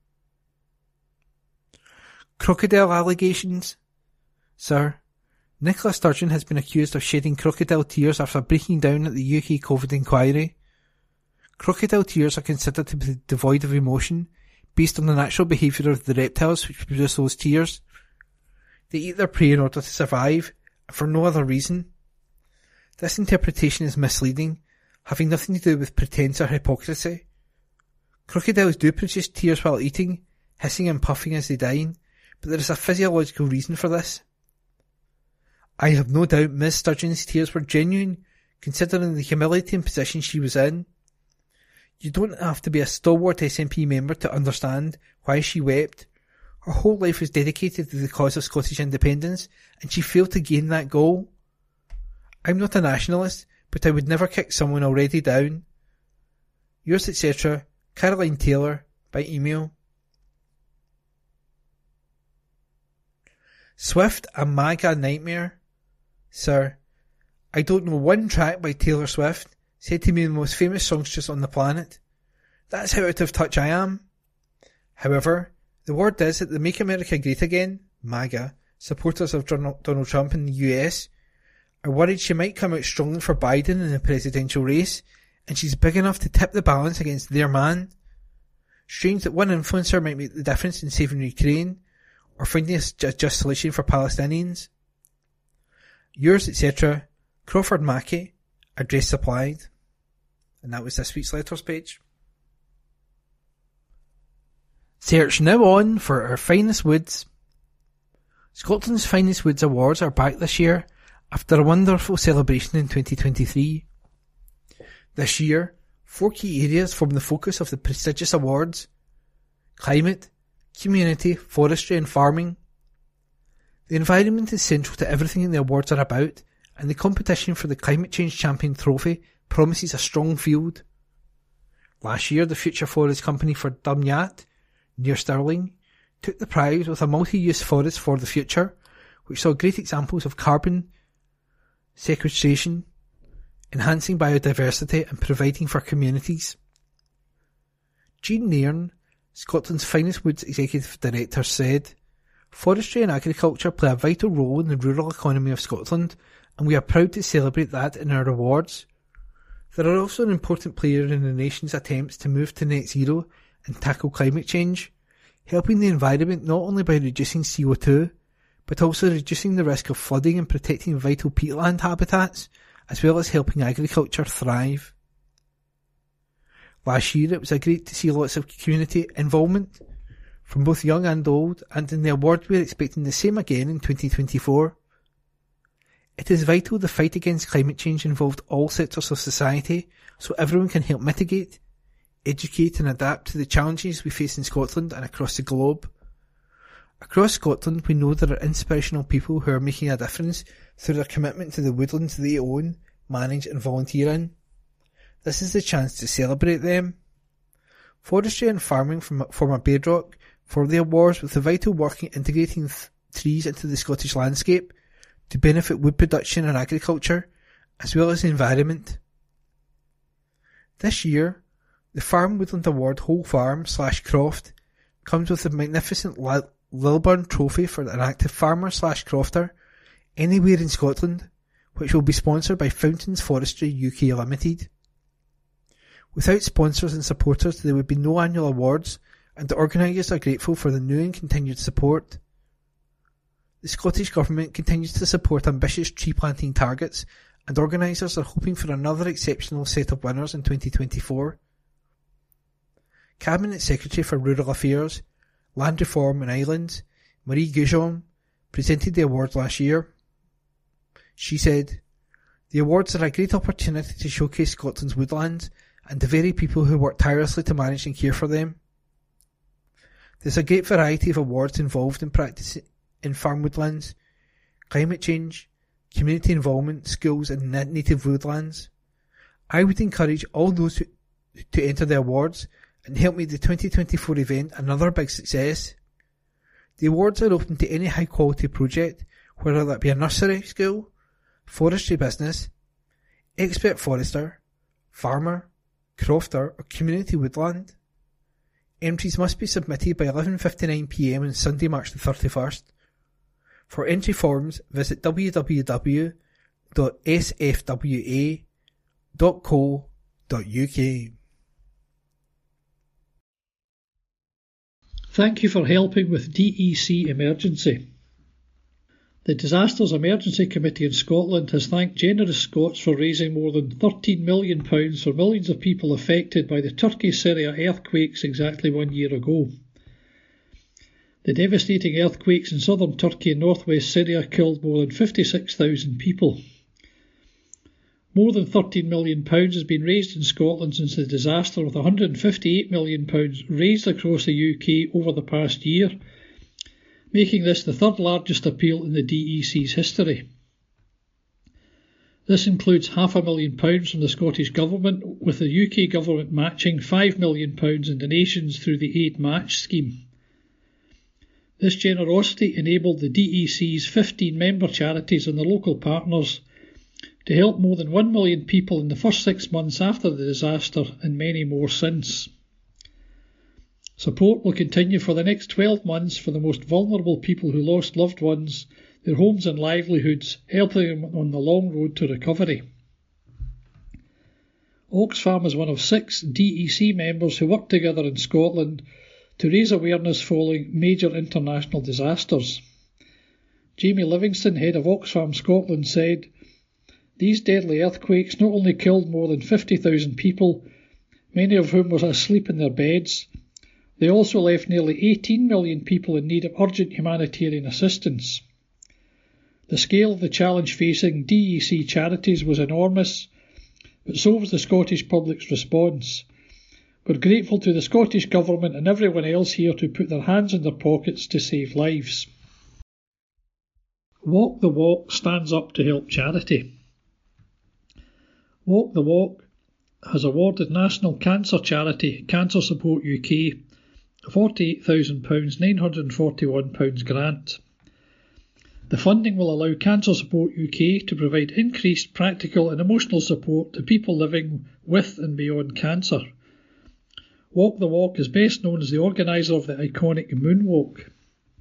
Crocodile allegations. Sir, Nicola Sturgeon has been accused of shedding crocodile tears after breaking down at the U K COVID inquiry. Crocodile tears are considered to be devoid of emotion, based on the natural behaviour of the reptiles which produce those tears. They eat their prey in order to survive, and for no other reason. This interpretation is misleading, having nothing to do with pretense or hypocrisy. Crocodiles do produce tears while eating, hissing and puffing as they dine, but there is a physiological reason for this. I have no doubt Miss Sturgeon's tears were genuine, considering the humiliating position she was in. You don't have to be a stalwart S N P member to understand why she wept. Her whole life was dedicated to the cause of Scottish independence, and she failed to gain that goal. I'm not a nationalist, but I would never kick someone already down. Yours, et cetera, Caroline Taylor, by email. Swift, a MAGA nightmare. Sir, I don't know one track by Taylor Swift, said to be the most famous songstress on the planet. That's how out of touch I am. However, the word is that the Make America Great Again, MAGA, supporters of Donald Trump in the U S, are worried she might come out strongly for Biden in the presidential race, and she's big enough to tip the balance against their man. Strange that one influencer might make the difference in saving Ukraine, or finding a just solution for Palestinians. Yours, et cetera, Crawford Mackey, address supplied. And that was this week's letters page. Search now on for our finest woods. Scotland's Finest Woods Awards are back this year after a wonderful celebration in twenty twenty-three. This year, four key areas form the focus of the prestigious awards: climate, community, forestry and farming. The environment is central to everything the awards are about, and the competition for the Climate Change Champion trophy promises a strong field. Last year, the Future Forest Company for Dumyat, near Stirling, took the prize with a multi-use forest for the future, which saw great examples of carbon sequestration, enhancing biodiversity and providing for communities. Jean Nairn, Scotland's Finest Woods Executive Director, said, "Forestry and agriculture play a vital role in the rural economy of Scotland, and we are proud to celebrate that in our awards. They are also an important player in the nation's attempts to move to net zero and tackle climate change, helping the environment not only by reducing C O two, but also reducing the risk of flooding and protecting vital peatland habitats, as well as helping agriculture thrive." Last year it was a great to see lots of community involvement, from both young and old, and in the award we are expecting the same again in twenty twenty-four. It is vital the fight against climate change involved all sectors of society, so everyone can help mitigate, educate and adapt to the challenges we face in Scotland and across the globe. Across Scotland we know there are inspirational people who are making a difference through their commitment to the woodlands they own, manage and volunteer in. This is the chance to celebrate them. Forestry and farming form a bedrock for the awards, with the vital work in integrating th- trees into the Scottish landscape to benefit wood production and agriculture, as well as the environment. This year, the Farm Woodland Award Whole Farm slash Croft comes with the magnificent Lil- Lilburn Trophy for an active farmer slash crofter anywhere in Scotland, which will be sponsored by Fountains Forestry U K Limited. Without sponsors and supporters there would be no annual awards, and the organisers are grateful for the new and continued support. The Scottish Government continues to support ambitious tree planting targets, and organisers are hoping for another exceptional set of winners in twenty twenty-four. Cabinet Secretary for Rural Affairs, Land Reform and Islands, Marie Goujon, presented the awards last year. She said, "The awards are a great opportunity to showcase Scotland's woodlands and the very people who work tirelessly to manage and care for them. There's a great variety of awards involved in practice in farm woodlands, climate change, community involvement, schools and native woodlands. I would encourage all those who, to enter the awards, and helped make the twenty twenty-four event another big success. The awards are open to any high quality project, whether that be a nursery school, forestry business, expert forester, farmer, crofter or community woodland. Entries must be submitted by eleven fifty-nine p m on Sunday, March the thirty-first. For entry forms, visit w w w dot s f w a dot co dot u k. Thank you for helping with D E C Emergency. The Disasters Emergency Committee in Scotland has thanked generous Scots for raising more than thirteen million pounds for millions of people affected by the Turkey-Syria earthquakes exactly one year ago. The devastating earthquakes in southern Turkey and northwest Syria killed more than fifty-six thousand people. More than thirteen million pounds has been raised in Scotland since the disaster, with one hundred fifty-eight million pounds raised across the U K over the past year, making this the third largest appeal in the D E C's history. This includes half a million pounds from the Scottish Government, with the U K Government matching five million pounds in donations through the Aid Match scheme. This generosity enabled the D E C's fifteen member charities and their local partners to help more than one million people in the first six months after the disaster, and many more since. Support will continue for the next twelve months for the most vulnerable people who lost loved ones, their homes and livelihoods, helping them on the long road to recovery. Oxfam is one of six D E C members who work together in Scotland to raise awareness following major international disasters. Jamie Livingston, head of Oxfam Scotland, said, "These deadly earthquakes not only killed more than fifty thousand people, many of whom were asleep in their beds, they also left nearly eighteen million people in need of urgent humanitarian assistance. The scale of the challenge facing D E C charities was enormous, but so was the Scottish public's response. We're grateful to the Scottish Government and everyone else here to put their hands in their pockets to save lives." Walk the Walk stands up to help charity. Walk the Walk has awarded national cancer charity Cancer Support U K a forty-eight thousand nine hundred forty-one pounds grant. The funding will allow Cancer Support U K to provide increased practical and emotional support to people living with and beyond cancer. Walk the Walk is best known as the organiser of the iconic Moonwalk.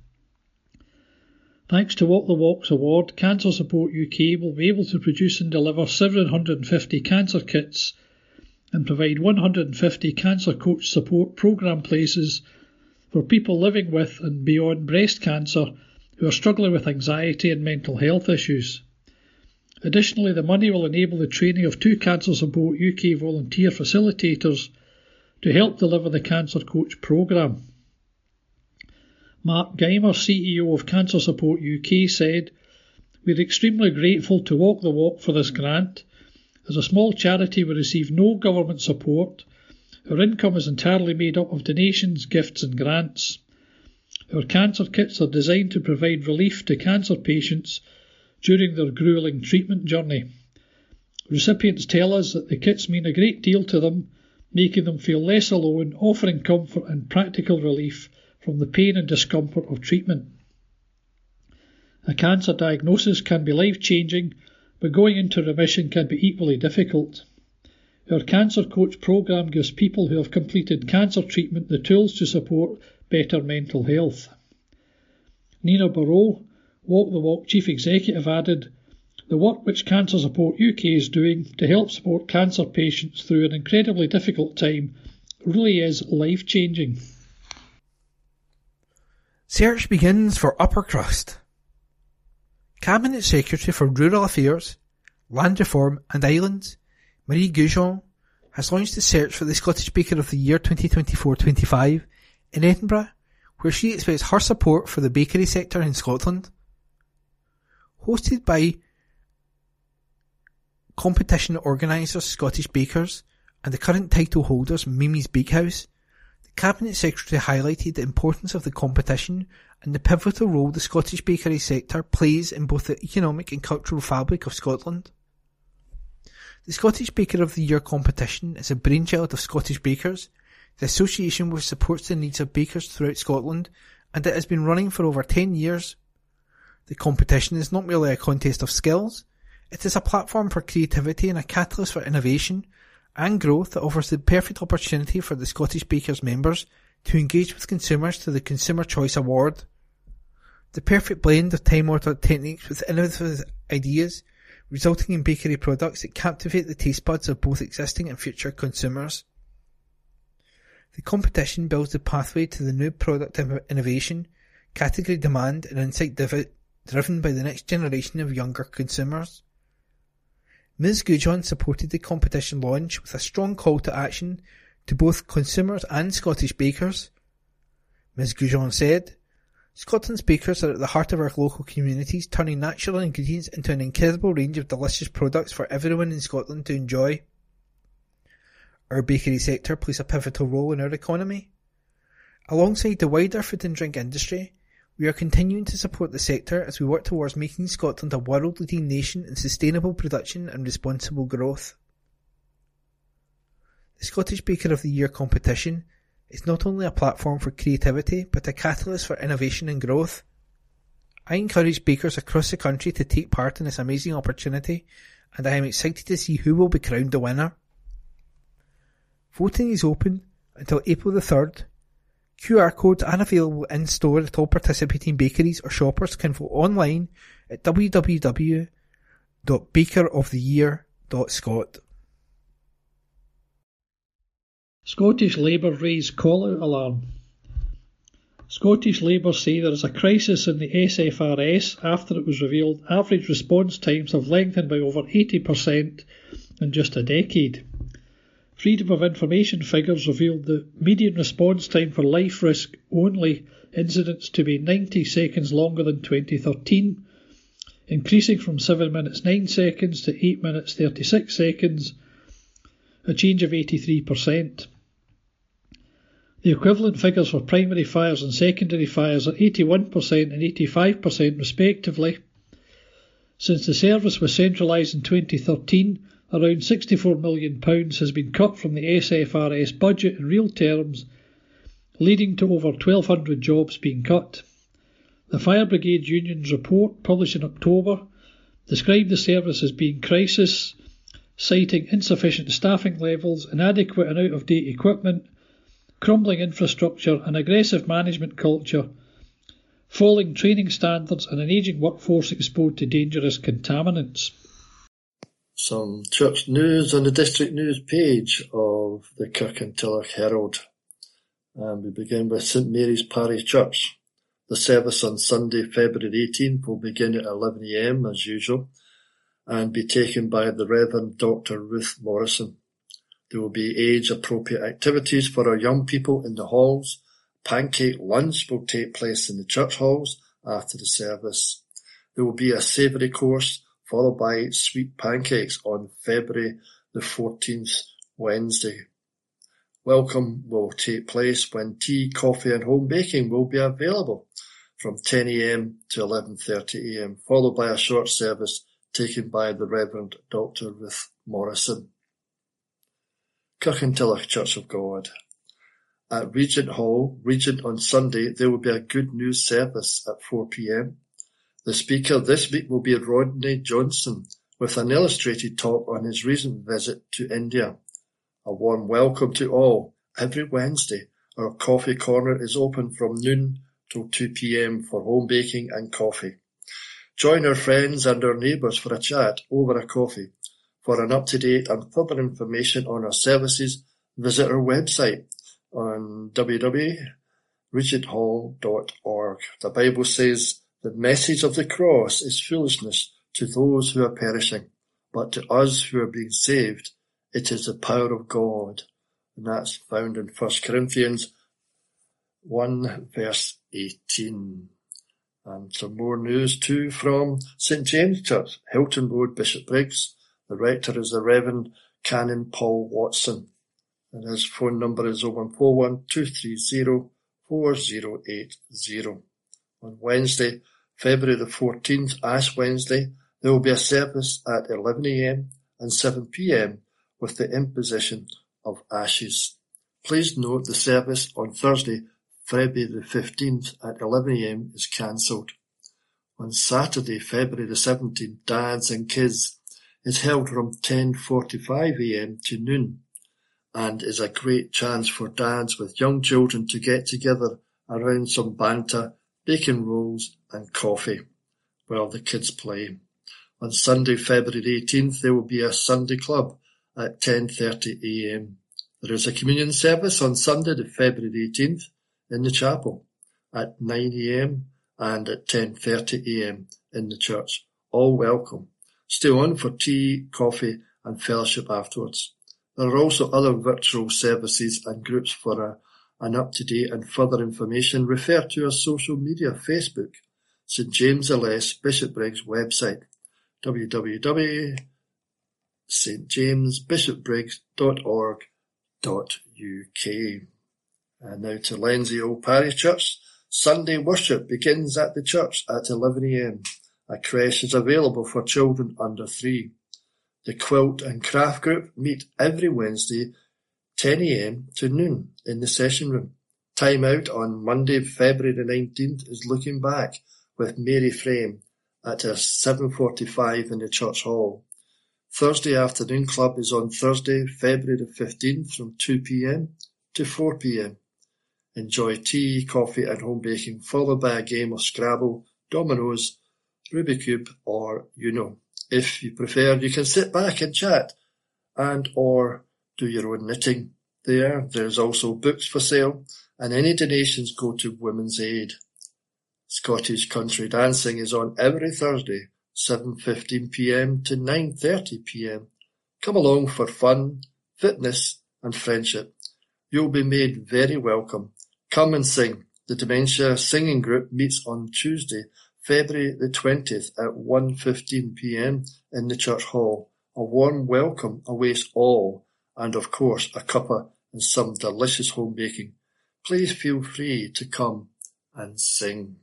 Thanks to Walk the Walk's award, Cancer Support U K will be able to produce and deliver seven hundred fifty cancer kits and provide one hundred fifty cancer coach support programme places for people living with and beyond breast cancer who are struggling with anxiety and mental health issues. Additionally, the money will enable the training of two Cancer Support U K volunteer facilitators to help deliver the Cancer Coach programme. Mark Geimer, C E O of Cancer Support U K, said, "We're extremely grateful to Walk the Walk for this grant. As a small charity, we receive no government support. Our income is entirely made up of donations, gifts and grants. Our cancer kits are designed to provide relief to cancer patients during their gruelling treatment journey. Recipients tell us that the kits mean a great deal to them, making them feel less alone, offering comfort and practical relief from the pain and discomfort of treatment. A cancer diagnosis can be life-changing, but going into remission can be equally difficult. Our Cancer Coach programme gives people who have completed cancer treatment the tools to support better mental health." Nina Barrow, Walk the Walk Chief Executive, added, "The work which Cancer Support U K is doing to help support cancer patients through an incredibly difficult time really is life-changing." Search begins for Upper Crust. Cabinet Secretary for Rural Affairs, Land Reform and Islands, Marie Goujon, has launched a search for the Scottish Baker of the Year twenty twenty-four twenty-five in Edinburgh, where she expects her support for the bakery sector in Scotland. Hosted by competition organisers Scottish Bakers and the current title holders Mimi's Bakehouse, the Cabinet Secretary highlighted the importance of the competition and the pivotal role the Scottish bakery sector plays in both the economic and cultural fabric of Scotland. The Scottish Baker of the Year competition is a brainchild of Scottish bakers, The association which supports the needs of bakers throughout Scotland, and it has been running for over ten years. The competition is not merely a contest of skills, it is a platform for creativity and a catalyst for innovation and growth that offers the perfect opportunity for the Scottish Bakers members to engage with consumers through the Consumer Choice Award. The perfect blend of time-honoured techniques with innovative ideas, resulting in bakery products that captivate the taste buds of both existing and future consumers. The competition builds the pathway to the new product innovation, category demand and insight div- driven by the next generation of younger consumers. Miz Goujon supported the competition launch with a strong call to action to both consumers and Scottish bakers. Miz Goujon said, "Scotland's bakers are at the heart of our local communities, turning natural ingredients into an incredible range of delicious products for everyone in Scotland to enjoy. Our bakery sector plays a pivotal role in our economy. Alongside the wider food and drink industry, we are continuing to support the sector as we work towards making Scotland a world-leading nation in sustainable production and responsible growth." The Scottish Baker of the Year competition is not only a platform for creativity, but a catalyst for innovation and growth. I encourage bakers across the country to take part in this amazing opportunity, and I am excited to see who will be crowned the winner. Voting is open until April the third. Q R codes are available in store at all participating bakeries, or shoppers can vote online at w w w dot baker of the year dot scot. Scottish Labour raise call-out alarm. Scottish Labour say there is a crisis in the S F R S after it was revealed average response times have lengthened by over eighty percent in just a decade. Freedom of Information figures revealed the median response time for life risk only incidents to be ninety seconds longer than twenty thirteen, increasing from seven minutes nine seconds to eight minutes thirty-six seconds, a change of eighty-three percent. The equivalent figures for primary fires and secondary fires are eighty-one percent and eighty-five percent respectively. Since the service was centralised in twenty thirteen, around sixty-four million pounds has been cut from the S F R S budget in real terms, leading to over twelve hundred jobs being cut. The Fire Brigade Union's report, published in October, described the service as being crisis, citing insufficient staffing levels, inadequate and out-of-date equipment, crumbling infrastructure, an aggressive management culture, falling training standards and an ageing workforce exposed to dangerous contaminants. Some church news on the district news page of the Kirkintilloch Herald. And we begin with St Mary's Parish Church. The service on Sunday, February eighteenth will begin at eleven a m as usual and be taken by the Reverend Doctor Ruth Morrison. There will be age-appropriate activities for our young people in the halls. Pancake lunch will take place in the church halls after the service. There will be a savoury course followed by sweet pancakes on February the fourteenth, Wednesday. Welcome will take place when tea, coffee and home baking will be available from ten a m to eleven thirty a m, followed by a short service taken by the Reverend Doctor Ruth Morrison. Kirkintilloch Church of God. At Regent Hall, Regent on Sunday, there will be a good news service at four p m. The speaker this week will be Rodney Johnson with an illustrated talk on his recent visit to India. A warm welcome to all. Every Wednesday, our coffee corner is open from noon till two p m for home baking and coffee. Join our friends and our neighbours for a chat over a coffee. For an up-to-date and further information on our services, visit our website on w w w dot regent hall dot org. The Bible says, "The message of the cross is foolishness to those who are perishing, but to us who are being saved, it is the power of God." And that's found in First Corinthians one, verse eighteen. And some more news too from St James Church, Hilton Road, Bishopbriggs. The rector is the Reverend Canon Paul Watson, and his phone number is oh one four one, two three zero, four zero eight zero. On Wednesday, February the fourteenth, Ash Wednesday, there will be a service at eleven a m and seven p m with the imposition of ashes. Please note the service on Thursday, February the fifteenth at eleven a m is cancelled. On Saturday, February the seventeenth, Dads and Kids is held from ten forty-five a m to noon and is a great chance for dads with young children to get together around some banter, bacon rolls and coffee while the kids play. On Sunday, February the eighteenth, there will be a Sunday club at ten thirty a m. There is a communion service on Sunday, the February the eighteenth, in the chapel at nine a m and at ten thirty a m in the church. All welcome. Stay on for tea, coffee and fellowship afterwards. There are also other virtual services and groups for a, an up-to-date and further information. Refer to our social media, Facebook, St James L S Bishopbriggs website, w w w dot st james bishop briggs dot org dot u k. And now to Lenzie Old Parish Church. Sunday worship begins at the church at eleven a m. A creche is available for children under three. The Quilt and Craft Group meet every Wednesday, ten a m to noon in the session room. Time out on Monday, February the nineteenth is Looking Back with Mary Frame at seven forty-five in the church hall. Thursday afternoon club is on Thursday, February the fifteenth from two p m to four p m. Enjoy tea, coffee and home baking, followed by a game of Scrabble, Dominoes, Rubik's Cube or Uno. If you prefer, you can sit back and chat and or do your own knitting there. There's also books for sale and any donations go to Women's Aid. Scottish Country Dancing is on every Thursday, seven fifteen p m to nine thirty p m. Come along for fun, fitness and friendship. You'll be made very welcome. Come and sing. The Dementia Singing Group meets on Tuesday, February the twentieth at one fifteen p m in the church hall. A warm welcome awaits all and of course a cuppa and some delicious home baking. Please feel free to come and sing.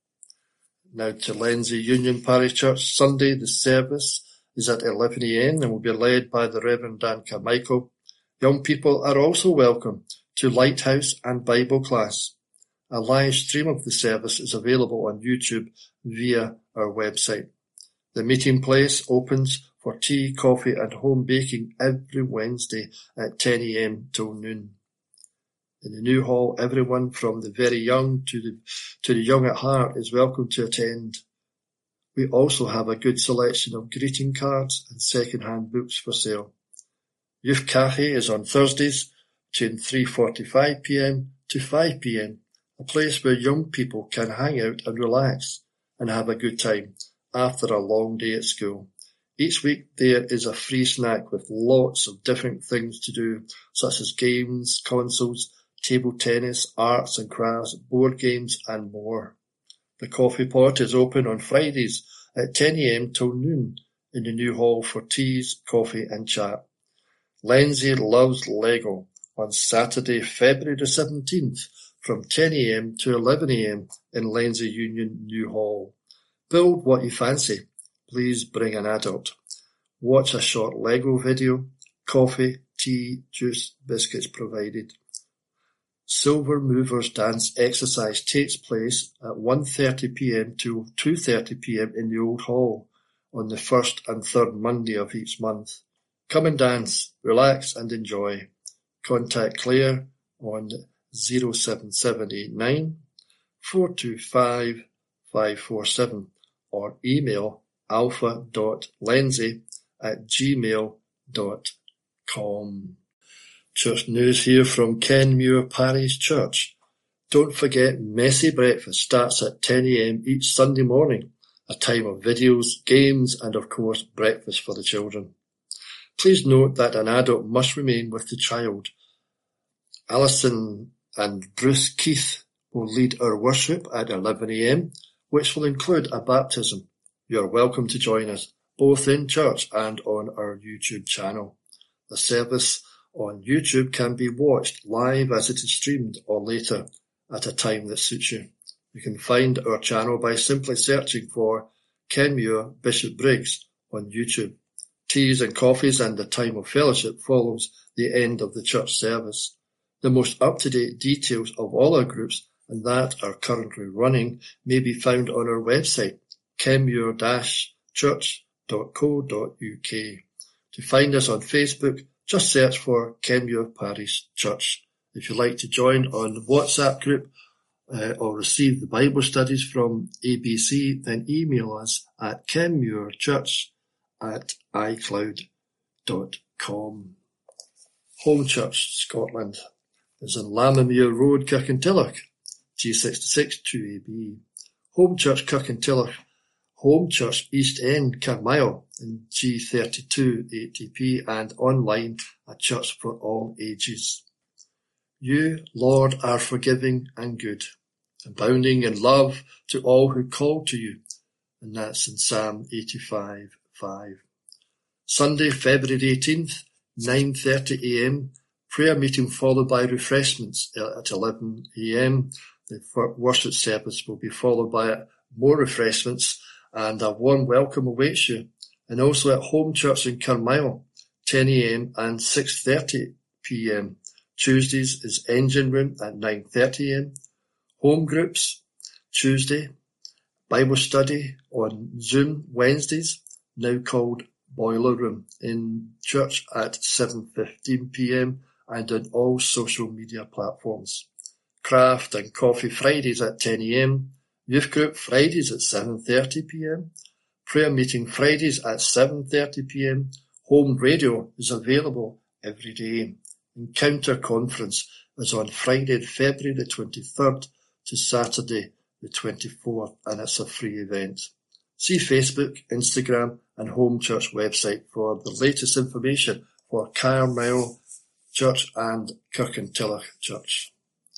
Now to Lenzie Union Parish Church. Sunday the service is at eleven a m and will be led by the Reverend Dan Carmichael. Young people are also welcome to Lighthouse and Bible class. A live stream of the service is available on YouTube via our website. The meeting place opens for tea, coffee and home baking every Wednesday at ten a m till noon. In the new hall, everyone from the very young to the, to the young at heart is welcome to attend. We also have a good selection of greeting cards and second-hand books for sale. Youth Cafe is on Thursdays between three forty-five p m to five p m, a place where young people can hang out and relax and have a good time after a long day at school. Each week there is a free snack with lots of different things to do, such as games, consoles, table tennis, arts and crafts, board games and more. The coffee pot is open on Fridays at ten a m till noon in the new hall for teas, coffee and chat. Lenzie loves Lego on Saturday, February the seventeenth from ten a m to eleven a m in Lenzie Union New Hall. Build what you fancy. Please bring an adult. Watch a short Lego video. Coffee, tea, juice, biscuits provided. Silver Movers Dance exercise takes place at one thirty p m to two thirty p m in the Old Hall on the first and third Monday of each month. Come and dance, relax and enjoy. Contact Claire on zero seven seven eight nine, four two five, five four seven or email alpha.lenzie at gmail dot com. Church news here from Kenmure Parish Church. Don't forget Messy Breakfast starts at ten a m each Sunday morning, a time of videos, games and of course breakfast for the children. Please note that an adult must remain with the child. Alison and Bruce Keith will lead our worship at eleven a m, which will include a baptism. You are welcome to join us, both in church and on our YouTube channel. The service on YouTube can be watched live as it is streamed or later at a time that suits you. You can find our channel by simply searching for Kenmure Bishop Briggs on YouTube. Teas and coffees and the time of fellowship follows the end of the church service. The most up-to-date details of all our groups and that are currently running may be found on our website, kenmure dash church dot co dot uk. To find us on Facebook, just search for Kenmure Parish Church. If you'd like to join on the WhatsApp group uh, or receive the Bible studies from A B C, then email us at kenmurechurch at icloud dot com. Home Church Scotland is on Lammermuir Road, Kirkintilloch, G sixty-six two A B. Home Church Kirkintilloch, Home Church East End, Carmyle, in G thirty-two eight T P, and online, a church for all ages. You, Lord, are forgiving and good, abounding in love to all who call to you. And that's in Psalm eighty-five five. Sunday, February eighteenth, nine thirty a m, prayer meeting followed by refreshments at eleven a m. The worship service will be followed by more refreshments, and a warm welcome awaits you. And also at Home Church in Carmyle, ten a m and six thirty p m. Tuesdays is Engine Room at nine thirty a m. Home groups, Tuesday. Bible study on Zoom Wednesdays, now called Boiler Room, in church at seven fifteen p m and on all social media platforms. Craft and Coffee Fridays at ten a m. Youth group Fridays at seven thirty p m. Prayer meeting Fridays at seven thirty p m. Home radio is available every day. Encounter Conference is on Friday, February the twenty-third to Saturday the twenty-fourth, and it's a free event. See Facebook, Instagram and Home Church website for the latest information for Carmyle Church and Kirkintilloch Church.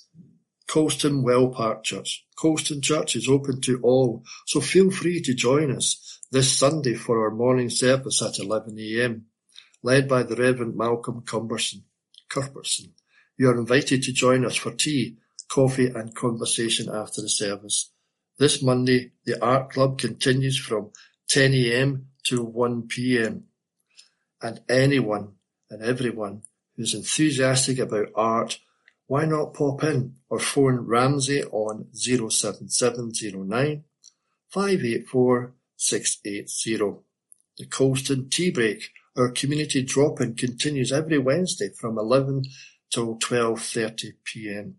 Colston Well Park Church. Colston Church is open to all, so feel free to join us this Sunday for our morning service at eleven a m, led by the Reverend Malcolm Cumberson. Cuthbertson. You are invited to join us for tea, coffee and conversation after the service. This Monday, the Art Club continues from ten a m to one p m. And anyone and everyone who's enthusiastic about art, why not pop in or phone Ramsey on zero seven seven zero nine five eight four six eight zero. The Colston Tea Break, our community drop-in, continues every Wednesday from eleven till twelve thirty p m.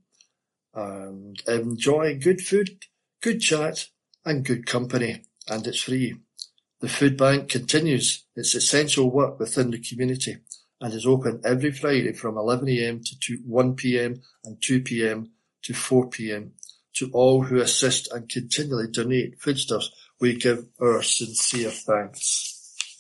And enjoy good food, good chat and good company, and it's free. The food bank continues its essential work within the community and is open every Friday from eleven a m to one p m and two p m to four p m. To all who assist and continually donate foodstuffs, we give our sincere thanks.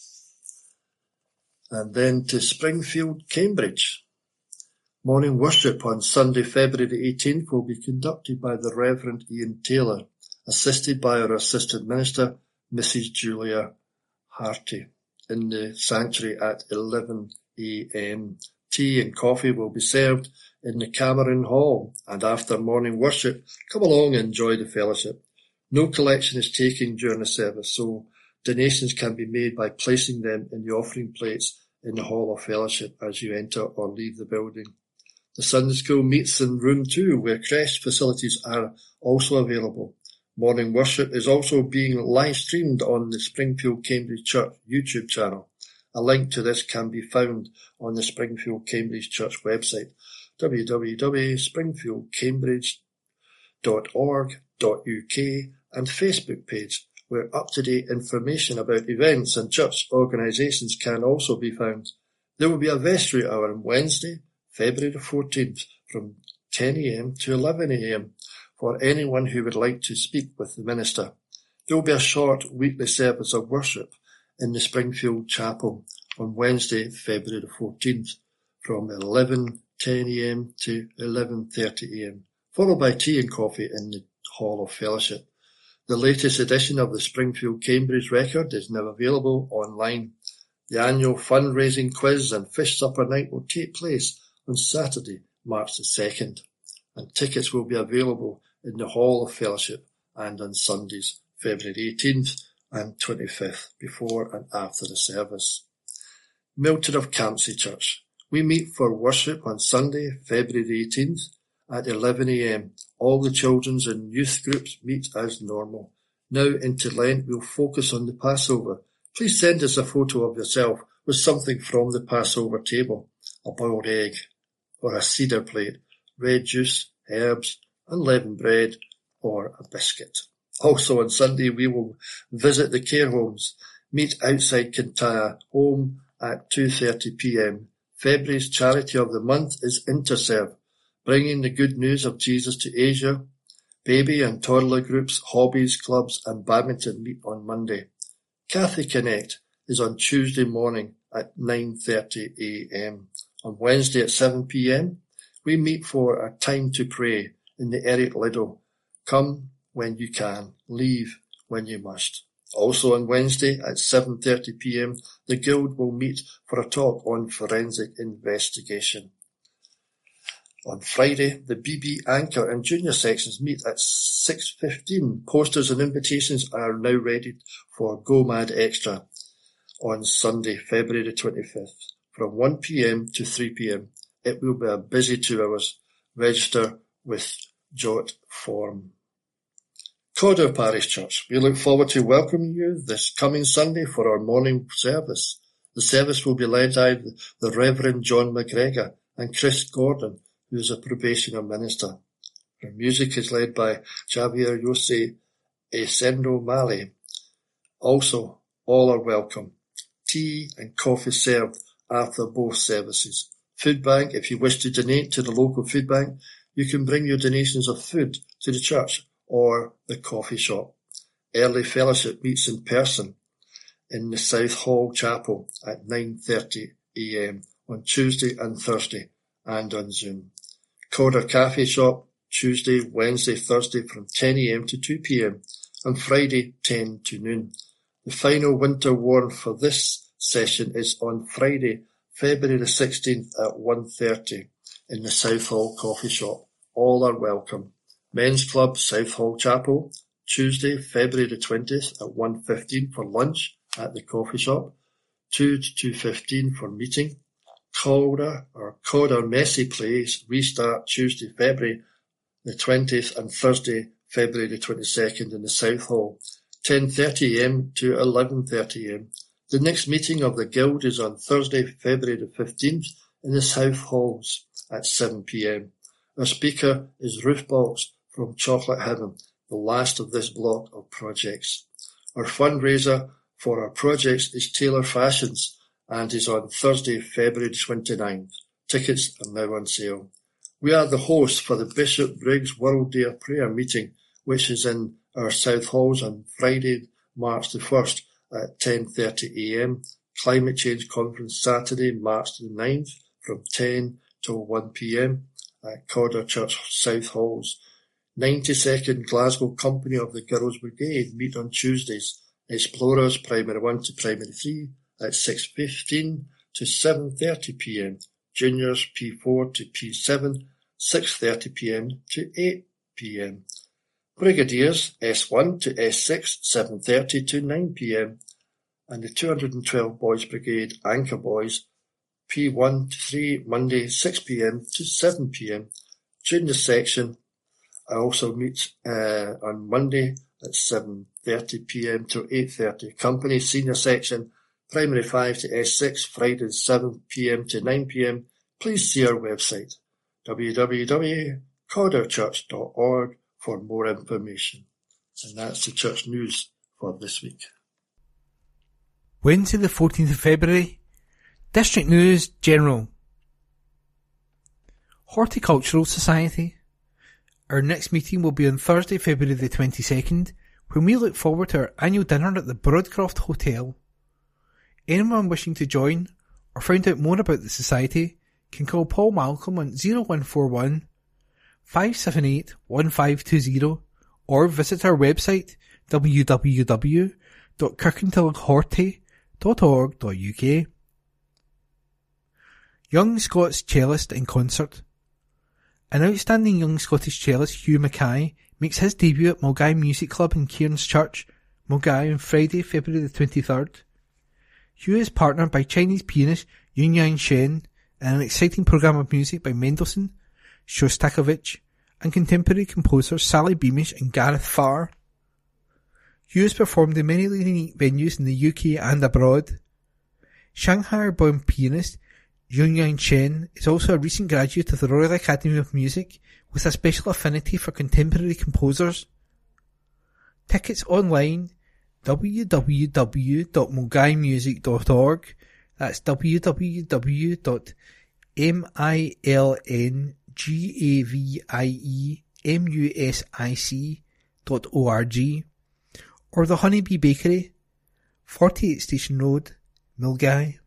And then to Springfield, Cambridge. Morning worship on Sunday, February eighteenth will be conducted by the Reverend Ian Taylor, assisted by our Assistant Minister, Missus Julia Harty, in the sanctuary at eleven a m. Tea and coffee will be served in the Cameron Hall, and after morning worship, come along and enjoy the fellowship. No collection is taken during the service, so donations can be made by placing them in the offering plates in the Hall of Fellowship as you enter or leave the building. The Sunday School meets in room two, where creche facilities are also available. Morning worship is also being live streamed on the Springfield Cambridge Church YouTube channel. A link to this can be found on the Springfield Cambridge Church website, w w w dot springfield cambridge dot org dot u k, and Facebook page, where up-to-date information about events and church organisations can also be found. There will be a vestry hour on Wednesday, February the fourteenth, from ten a m to eleven a m for anyone who would like to speak with the minister. There will be a short weekly service of worship in the Springfield Chapel on Wednesday, February the fourteenth, from eleven ten a m to eleven thirty a m, followed by tea and coffee in the Hall of Fellowship. The latest edition of the Springfield Cambridge Record is now available online. The annual fundraising quiz and fish supper night will take place on Saturday, March the second, and tickets will be available in the Hall of Fellowship and on Sundays, February eighteenth and twenty-fifth, before and after the service. Milton of Campsie Church. We meet for worship on Sunday, February the eighteenth at eleven a m. All the children's and youth groups meet as normal. Now into Lent, we'll focus on the Passover. Please send us a photo of yourself with something from the Passover table, a boiled egg, or a cedar plate, red juice, herbs, unleavened bread, or a biscuit. Also on Sunday, we will visit the care homes, meet outside Kintyre Home at two thirty p m. February's charity of the month is Interserve, bringing the good news of Jesus to Asia. Baby and toddler groups, hobbies, clubs and badminton meet on Monday. Cathy Connect is on Tuesday morning at nine thirty a m. On Wednesday at seven p m, we meet for a time to pray in the Eric Liddell. Come when you can, leave when you must. Also on Wednesday at seven thirty p m, the Guild will meet for a talk on forensic investigation. On Friday, the B B Anchor and Junior sections meet at six fifteen. Posters and invitations are now ready for Go Mad Extra on Sunday, February the twenty-fifth, from one p m to three p m. It will be a busy two hours. Register with Jot Form. Cawdor Parish Church, we look forward to welcoming you this coming Sunday for our morning service. The service will be led by the Reverend John McGregor and Chris Gordon, who is a probationer minister. Our music is led by Javier Jose Esendo Mali. Also, all are welcome. Tea and coffee served after both services. Food bank, if you wish to donate to the local food bank, you can bring your donations of food to the church or the coffee shop. Early fellowship meets in person in the South Hall Chapel at nine thirty a m on Tuesday and Thursday, and on Zoom. Cawdor Cafe Shop, Tuesday, Wednesday, Thursday from ten a m to two p m and Friday ten to noon. The final winter warm for this session is on Friday, February the sixteenth at one thirty in the South Hall Coffee Shop. All are welcome. Men's Club, South Hall Chapel, Tuesday, February the twentieth at one fifteen for lunch at the coffee shop, two to two fifteen for meeting. Cawdor or Cawdor Messy Plays restart Tuesday, February the twentieth and Thursday, February the twenty-second in the South Hall, ten thirty a m to eleven thirty a m. The next meeting of the Guild is on Thursday, February the fifteenth in the South Halls at seven p m. Our speaker is Ruthbox from Chocolate Heaven, the last of this block of projects. Our fundraiser for our projects is Taylor Fashions and is on Thursday, February twenty-ninth. Tickets are now on sale. We are the host for the Bishop Briggs World Day of Prayer meeting, which is in our South Halls on Friday, March the first at ten thirty a m. Climate Change Conference Saturday, March the ninth from ten till one p m at Cawdor Church South Halls. ninety-second Glasgow Company of the Girls Brigade meet on Tuesdays. Explorers Primary one to Primary three at six fifteen to seven thirty p m. Juniors P four to P seven, six thirty p m to eight p m. Brigadiers S one to S six, seven thirty to nine p m. And the two hundred twelve Boys Brigade Anchor Boys P one to three, Monday six p m to seven p m. Junior section I also meet uh, on Monday at seven thirty p m to eight thirty. Company Senior section Primary five to S six, Friday seven p m to nine p m. Please see our website w w w dot cawdor church dot org for more information. And that's the church news for this week. Wednesday the fourteenth of February, District News General. Horticultural Society. Our next meeting will be on Thursday, February the twenty-second, when we look forward to our annual dinner at the Broadcroft Hotel. Anyone wishing to join or find out more about the Society can call Paul Malcolm on zero one four one, five seven eight, one five two zero or visit our website w w w dot kirkintillochorty dot org dot u k. Young Scots Cellist in Concert. An outstanding young Scottish cellist, Hugh Mackay, makes his debut at Mulgai Music Club in Cairns Church, Mulgai, on Friday, February the twenty-third. Hugh is partnered by Chinese pianist Yun Yan Shen and an exciting programme of music by Mendelssohn, Shostakovich, and contemporary composers Sally Beamish and Gareth Farr. Yu has performed in many leading venues in the U K and abroad. Shanghai-born pianist Junyan Chen is also a recent graduate of the Royal Academy of Music with a special affinity for contemporary composers. Tickets online, w w w dot mogai music dot org, that's w w w dot milgaviemusic dot org, or the Honeybee Bakery, forty-eight Station Road, Milgai.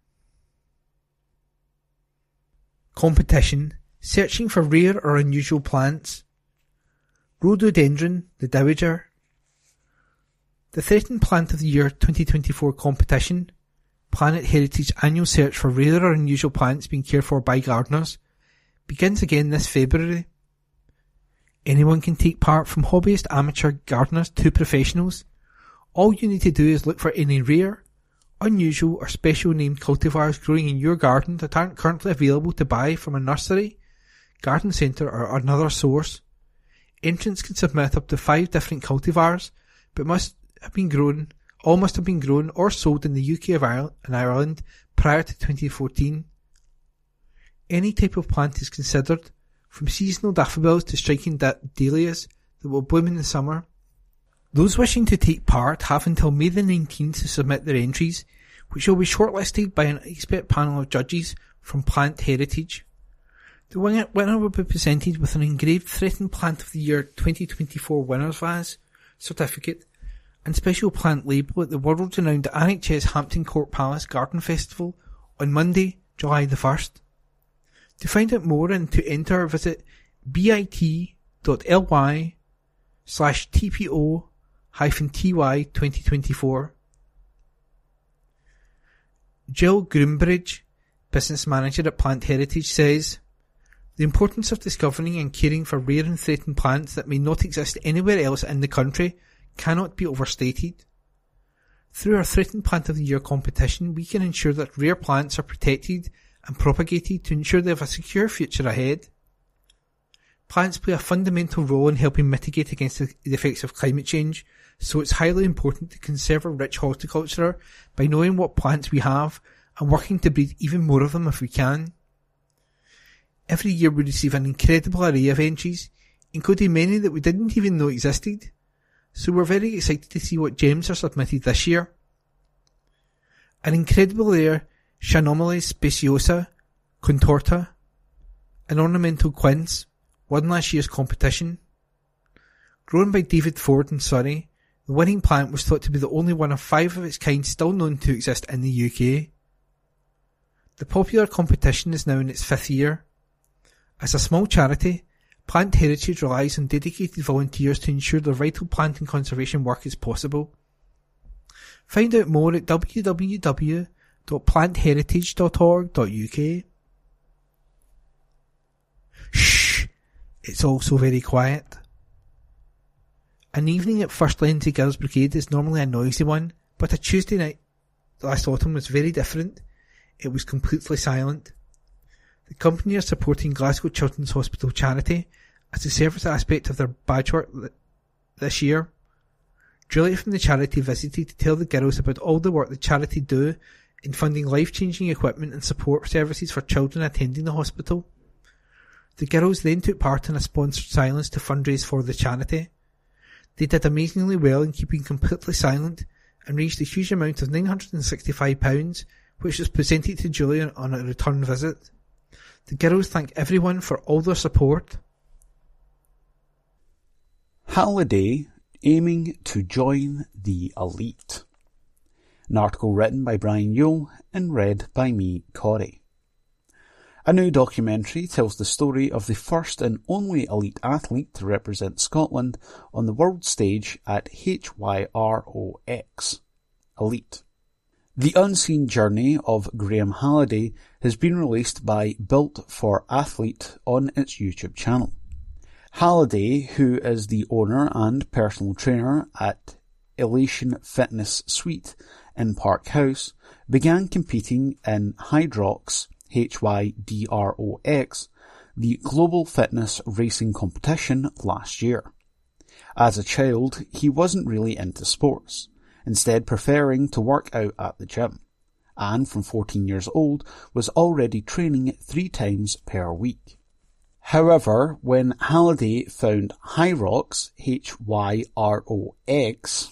Competition, searching for rare or unusual plants. Rhododendron, the Dowager. The Threatened Plant of the Year twenty twenty-four competition, Planet Heritage annual search for rare or unusual plants being cared for by gardeners, begins again this February. Anyone can take part, from hobbyist amateur gardeners to professionals. All you need to do is look for any rare, unusual or special named cultivars growing in your garden that aren't currently available to buy from a nursery, garden centre or another source. Entrants can submit up to five different cultivars, but must have been grown, all must have been grown or sold in the U K and Ireland prior to twenty fourteen. Any type of plant is considered, from seasonal daffodils to striking da- dahlias that will bloom in the summer. Those wishing to take part have until May the nineteenth to submit their entries, which will be shortlisted by an expert panel of judges from Plant Heritage. The winner will be presented with an engraved Threatened Plant of the Year twenty twenty-four Winners' Vase certificate and special plant label at the world-renowned R H S Hampton Court Palace Garden Festival on Monday, July the first. To find out more and to enter, visit bit.ly slash tpo hyphen ty twenty twenty-four. Jill Groombridge, business manager at Plant Heritage, says, "The importance of discovering and caring for rare and threatened plants that may not exist anywhere else in the country cannot be overstated. Through our Threatened Plant of the Year competition, we can ensure that rare plants are protected and propagated to ensure they have a secure future ahead. Plants play a fundamental role in helping mitigate against the effects of climate change, so it's highly important to conserve a rich horticulture by knowing what plants we have and working to breed even more of them if we can. Every year we receive an incredible array of entries, including many that we didn't even know existed, so we're very excited to see what gems are submitted this year. An incredible rare Chanomyle speciosa contorta, an ornamental quince, won last year's competition. Grown by David Ford in Surrey, the winning plant was thought to be the only one of five of its kind still known to exist in the U K. The popular competition is now in its fifth year. As a small charity, Plant Heritage relies on dedicated volunteers to ensure the vital plant and conservation work is possible. Find out more at w w w dot plant heritage dot org dot u k. Shh! It's also very quiet. An evening at First Lindsay Girls Brigade is normally a noisy one, but a Tuesday night last autumn was very different. It was completely silent. The company are supporting Glasgow Children's Hospital charity as a service aspect of their badge work this year. Julia from the charity visited to tell the girls about all the work the charity do in funding life-changing equipment and support services for children attending the hospital. The girls then took part in a sponsored silence to fundraise for the charity. They did amazingly well in keeping completely silent and raised a huge amount of nine hundred sixty-five pounds, which was presented to Julia on a return visit. The girls thank everyone for all their support. Halliday aiming to join the elite. An article written by Brian Yule and read by me, Corey. A new documentary tells the story of the first and only elite athlete to represent Scotland on the world stage at H Y R O X. Elite. The Unseen Journey of Graham Halliday has been released by Built for Athlete on its YouTube channel. Halliday, who is the owner and personal trainer at Elation Fitness Suite in Park House, began competing in Hydrox H Y D R O X, the Global Fitness Racing Competition last year. As a child, he wasn't really into sports, instead preferring to work out at the gym, and from fourteen years old was already training three times per week. However, when Halliday found Hyrox, H Y R O X,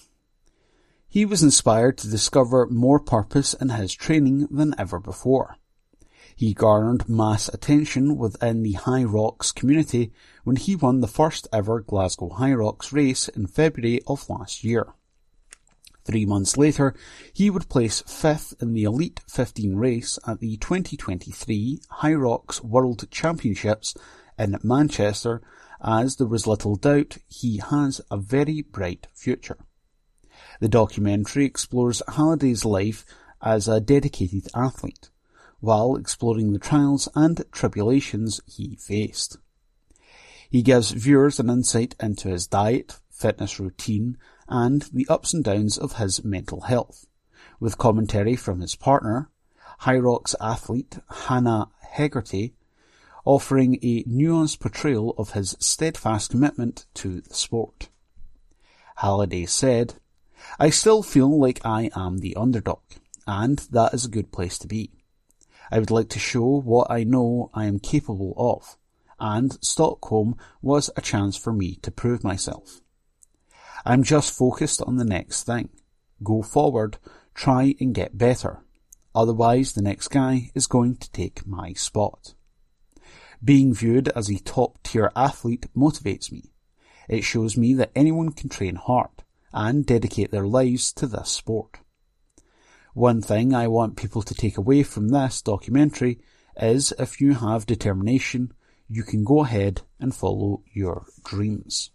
he was inspired to discover more purpose in his training than ever before. He garnered mass attention within the Hyrox community when he won the first ever Glasgow Hyrox race in February of last year. Three months later, he would place fifth in the Elite fifteen race at the twenty twenty-three Hyrox World Championships in Manchester, as there was little doubt he has a very bright future. The documentary explores Halliday's life as a dedicated athlete, while exploring the trials and tribulations he faced. He gives viewers an insight into his diet, fitness routine, and the ups and downs of his mental health, with commentary from his partner, Hyrox athlete Hannah Hegarty, offering a nuanced portrayal of his steadfast commitment to the sport. Halliday said, "I still feel like I am the underdog, and that is a good place to be. I would like to show what I know I am capable of, and Stockholm was a chance for me to prove myself. I'm just focused on the next thing. Go forward, try and get better. Otherwise the next guy is going to take my spot. Being viewed as a top-tier athlete motivates me. It shows me that anyone can train hard and dedicate their lives to this sport. One thing I want people to take away from this documentary is if you have determination, you can go ahead and follow your dreams."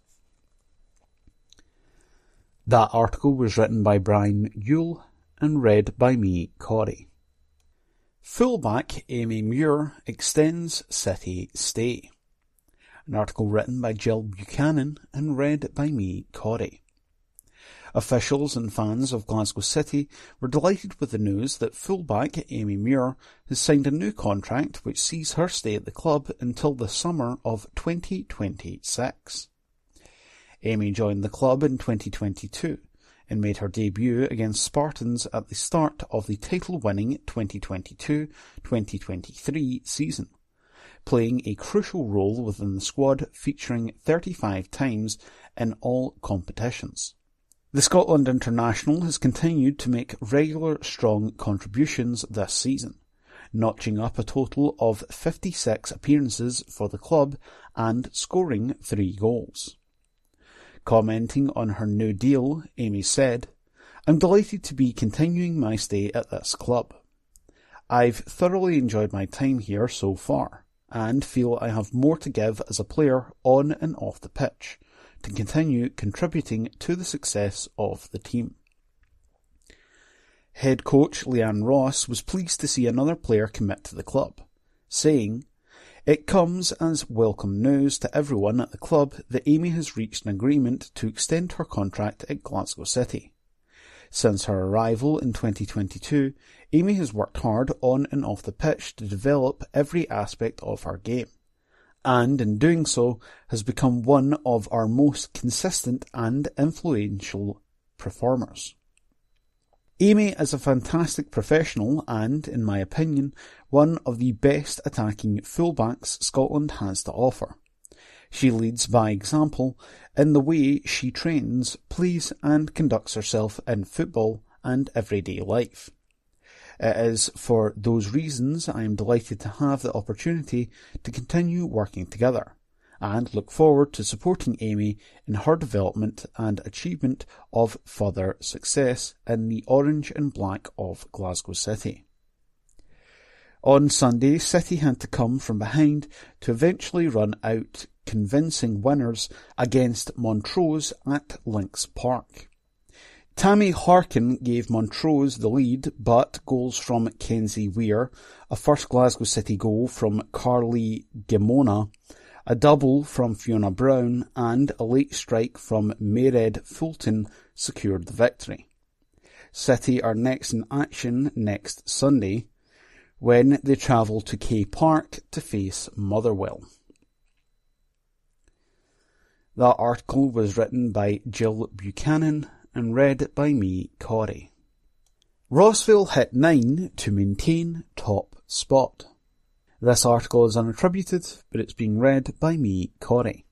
That article was written by Brian Yule and read by me, Corey. Fullback Amy Muir extends City stay. An article written by Jill Buchanan and read by me, Corey. Officials and fans of Glasgow City were delighted with the news that fullback Amy Muir has signed a new contract which sees her stay at the club until the summer of twenty twenty-six. Amy joined the club in twenty twenty-two and made her debut against Spartans at the start of the title-winning twenty twenty-two twenty twenty-three season, playing a crucial role within the squad, featuring thirty-five times in all competitions. The Scotland international has continued to make regular strong contributions this season, notching up a total of fifty-six appearances for the club and scoring three goals. Commenting on her new deal, Amy said, "I'm delighted to be continuing my stay at this club. I've thoroughly enjoyed my time here so far, and feel I have more to give as a player on and off the pitch, to continue contributing to the success of the team." Head coach Leanne Ross was pleased to see another player commit to the club, saying, "It comes as welcome news to everyone at the club that Amy has reached an agreement to extend her contract at Glasgow City. Since her arrival in twenty twenty-two, Amy has worked hard on and off the pitch to develop every aspect of her game, and in doing so has become one of our most consistent and influential performers. Amy is a fantastic professional and, in my opinion, one of the best attacking fullbacks Scotland has to offer. She leads by example in the way she trains, plays and conducts herself in football and everyday life. It is for those reasons I am delighted to have the opportunity to continue working together, and look forward to supporting Amy in her development and achievement of further success in the orange and black of Glasgow City." On Sunday, City had to come from behind to eventually run out convincing winners against Montrose at Lynx Park. Tammy Harkin gave Montrose the lead, but goals from Kenzie Weir, a first Glasgow City goal from Carly Gimona, a double from Fiona Brown and a late strike from Maired Fulton secured the victory. City are next in action next Sunday, when they travel to K Park to face Motherwell. That article was written by Jill Buchanan and read by me, Corey. Rossvale hit nine to maintain top spot. This article is unattributed, but it's being read by me, Corey.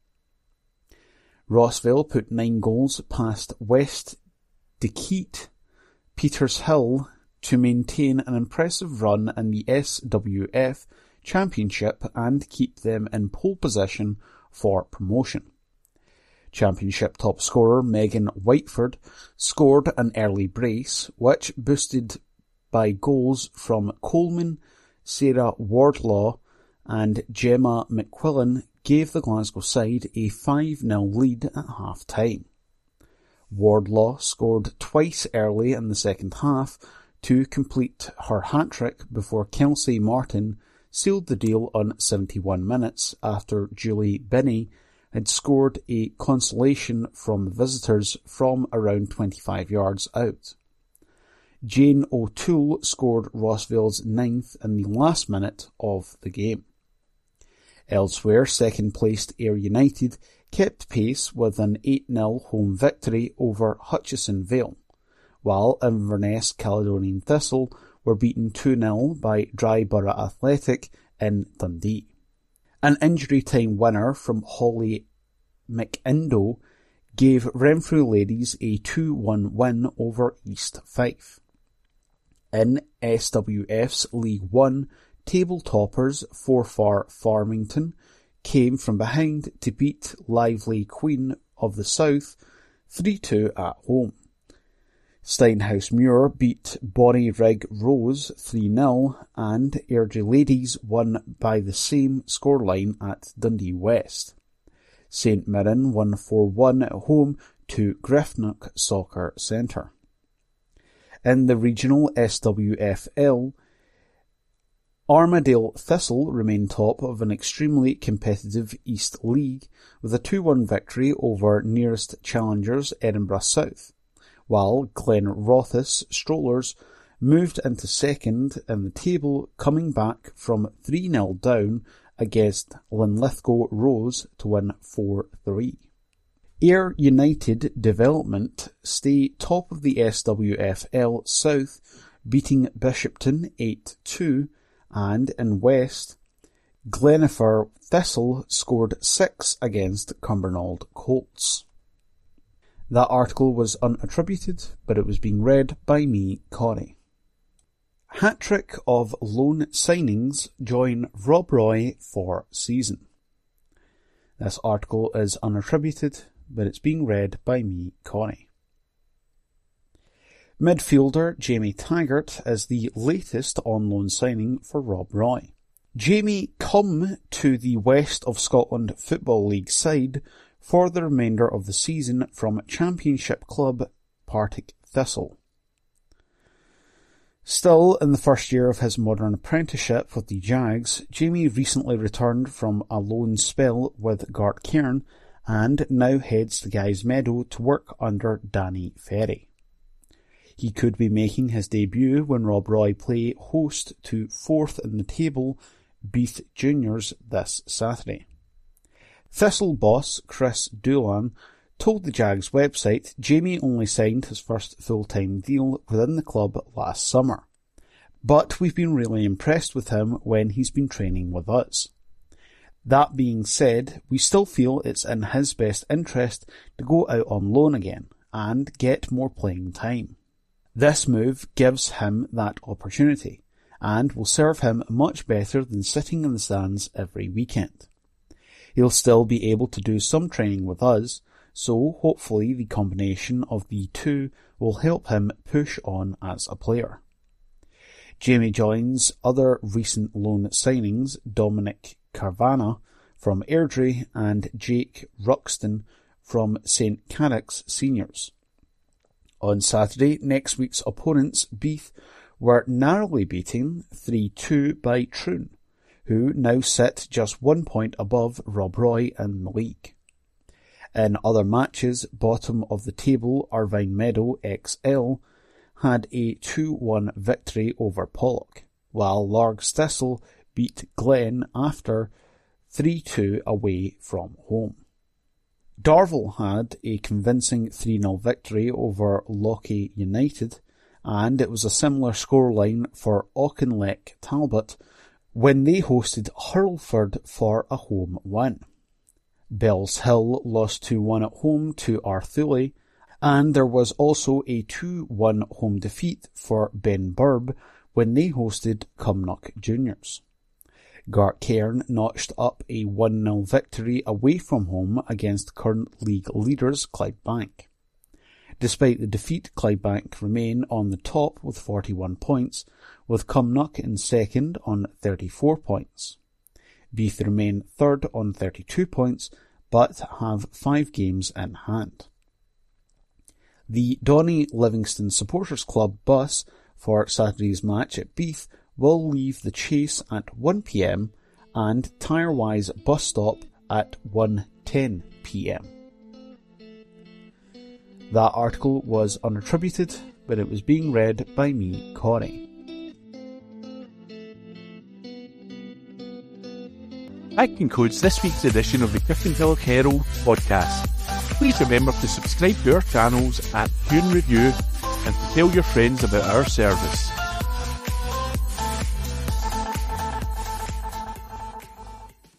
Rossvale put nine goals past West Dekeat Peters Hill to maintain an impressive run in the S W F Championship and keep them in pole position for promotion. Championship top scorer Megan Whiteford scored an early brace, which, boosted by goals from Coleman, Sarah Wardlaw and Gemma McQuillan, gave the Glasgow side a five nil lead at half-time. Wardlaw scored twice early in the second half to complete her hat-trick before Kelsey Martin sealed the deal on seventy-one minutes after Julie Binney had scored a consolation from the visitors from around twenty-five yards out. Jane O'Toole scored Rossvale's ninth in the last minute of the game. Elsewhere, second-placed Ayr United kept pace with an eight nil home victory over Hutchison Vale, while Inverness Caledonian Thistle were beaten two nil by Dryborough Athletic in Dundee. An injury-time winner from Holly McIndo gave Renfrew Ladies a two one win over East Fife. In S W F's League One, table toppers Forfar Farmington came from behind to beat lively Queen of the South three two at home. Steinhouse-Muir beat Bonnyrigg Rose three nil and Airdrie Ladies won by the same scoreline at Dundee West. St Mirren won four one at home to Griffnock Soccer Centre. In the regional S W F L, Armadale Thistle remained top of an extremely competitive East League with a two one victory over nearest challengers Edinburgh South, while Glenrothes Strollers moved into second in the table, coming back from three nil down against Linlithgow Rose to win four three. Ayr United Development stay top of the S W F L South, beating Bishopton eight two, and in West, Glenifer Thistle scored six against Cumbernauld Colts. That article was unattributed, but it was being read by me, Corey. Hat-trick of loan signings join Rob Roy for season. This article is unattributed, but it's being read by me, Corey. Midfielder Jamie Taggart is the latest on-loan signing for Rob Roy. Jamie come to the West of Scotland Football League side for the remainder of the season from Championship club Partick Thistle. Still in the first year of his modern apprenticeship with the Jags, Jamie recently returned from a loan spell with Gartcairn and now heads to Guy's Meadow to work under Danny Ferry. He could be making his debut when Rob Roy play host to fourth in the table Beath Juniors this Saturday. Thistle boss Chris Doolan told the Jags website Jamie only signed his first full-time deal within the club last summer, but we've been really impressed with him when he's been training with us. That being said, we still feel it's in his best interest to go out on loan again and get more playing time. This move gives him that opportunity and will serve him much better than sitting in the stands every weekend. He'll still be able to do some training with us, so hopefully the combination of the two will help him push on as a player. Jamie joins other recent loan signings Dominic Carvana from Airdrie and Jake Ruxton from Saint Carrick's Seniors. On Saturday, next week's opponents, Beath, were narrowly beaten three two by Troon, who now sit just one point above Rob Roy in the league. In other matches, bottom of the table Irvine Meadow X L had a two one victory over Pollock, while Largs Thistle beat Glen after three two away from home. Darvel had a convincing three nil victory over Lochie United, and it was a similar scoreline for Auchinleck Talbot when they hosted Hurlford for a home win. Bells Hill lost two one at home to Arthule, and there was also a two one home defeat for Benburb when they hosted Cumnock Juniors. Gartcairn notched up a one nil victory away from home against current league leaders Clydebank. Despite the defeat, Clydebank remain on the top with forty-one points, with Cumnock in second on thirty-four points. Beath remain third on thirty-two points, but have five games in hand. The Donny Livingston Supporters Club bus for Saturday's match at Beath will leave the Chase at one p m and Tirewise bus stop at one ten p m. That article was unattributed, but it was being read by me, Corey. That concludes this week's edition of the Kirkintilloch Herald podcast. Please remember to subscribe to our channels at Huon Review and to tell your friends about our service.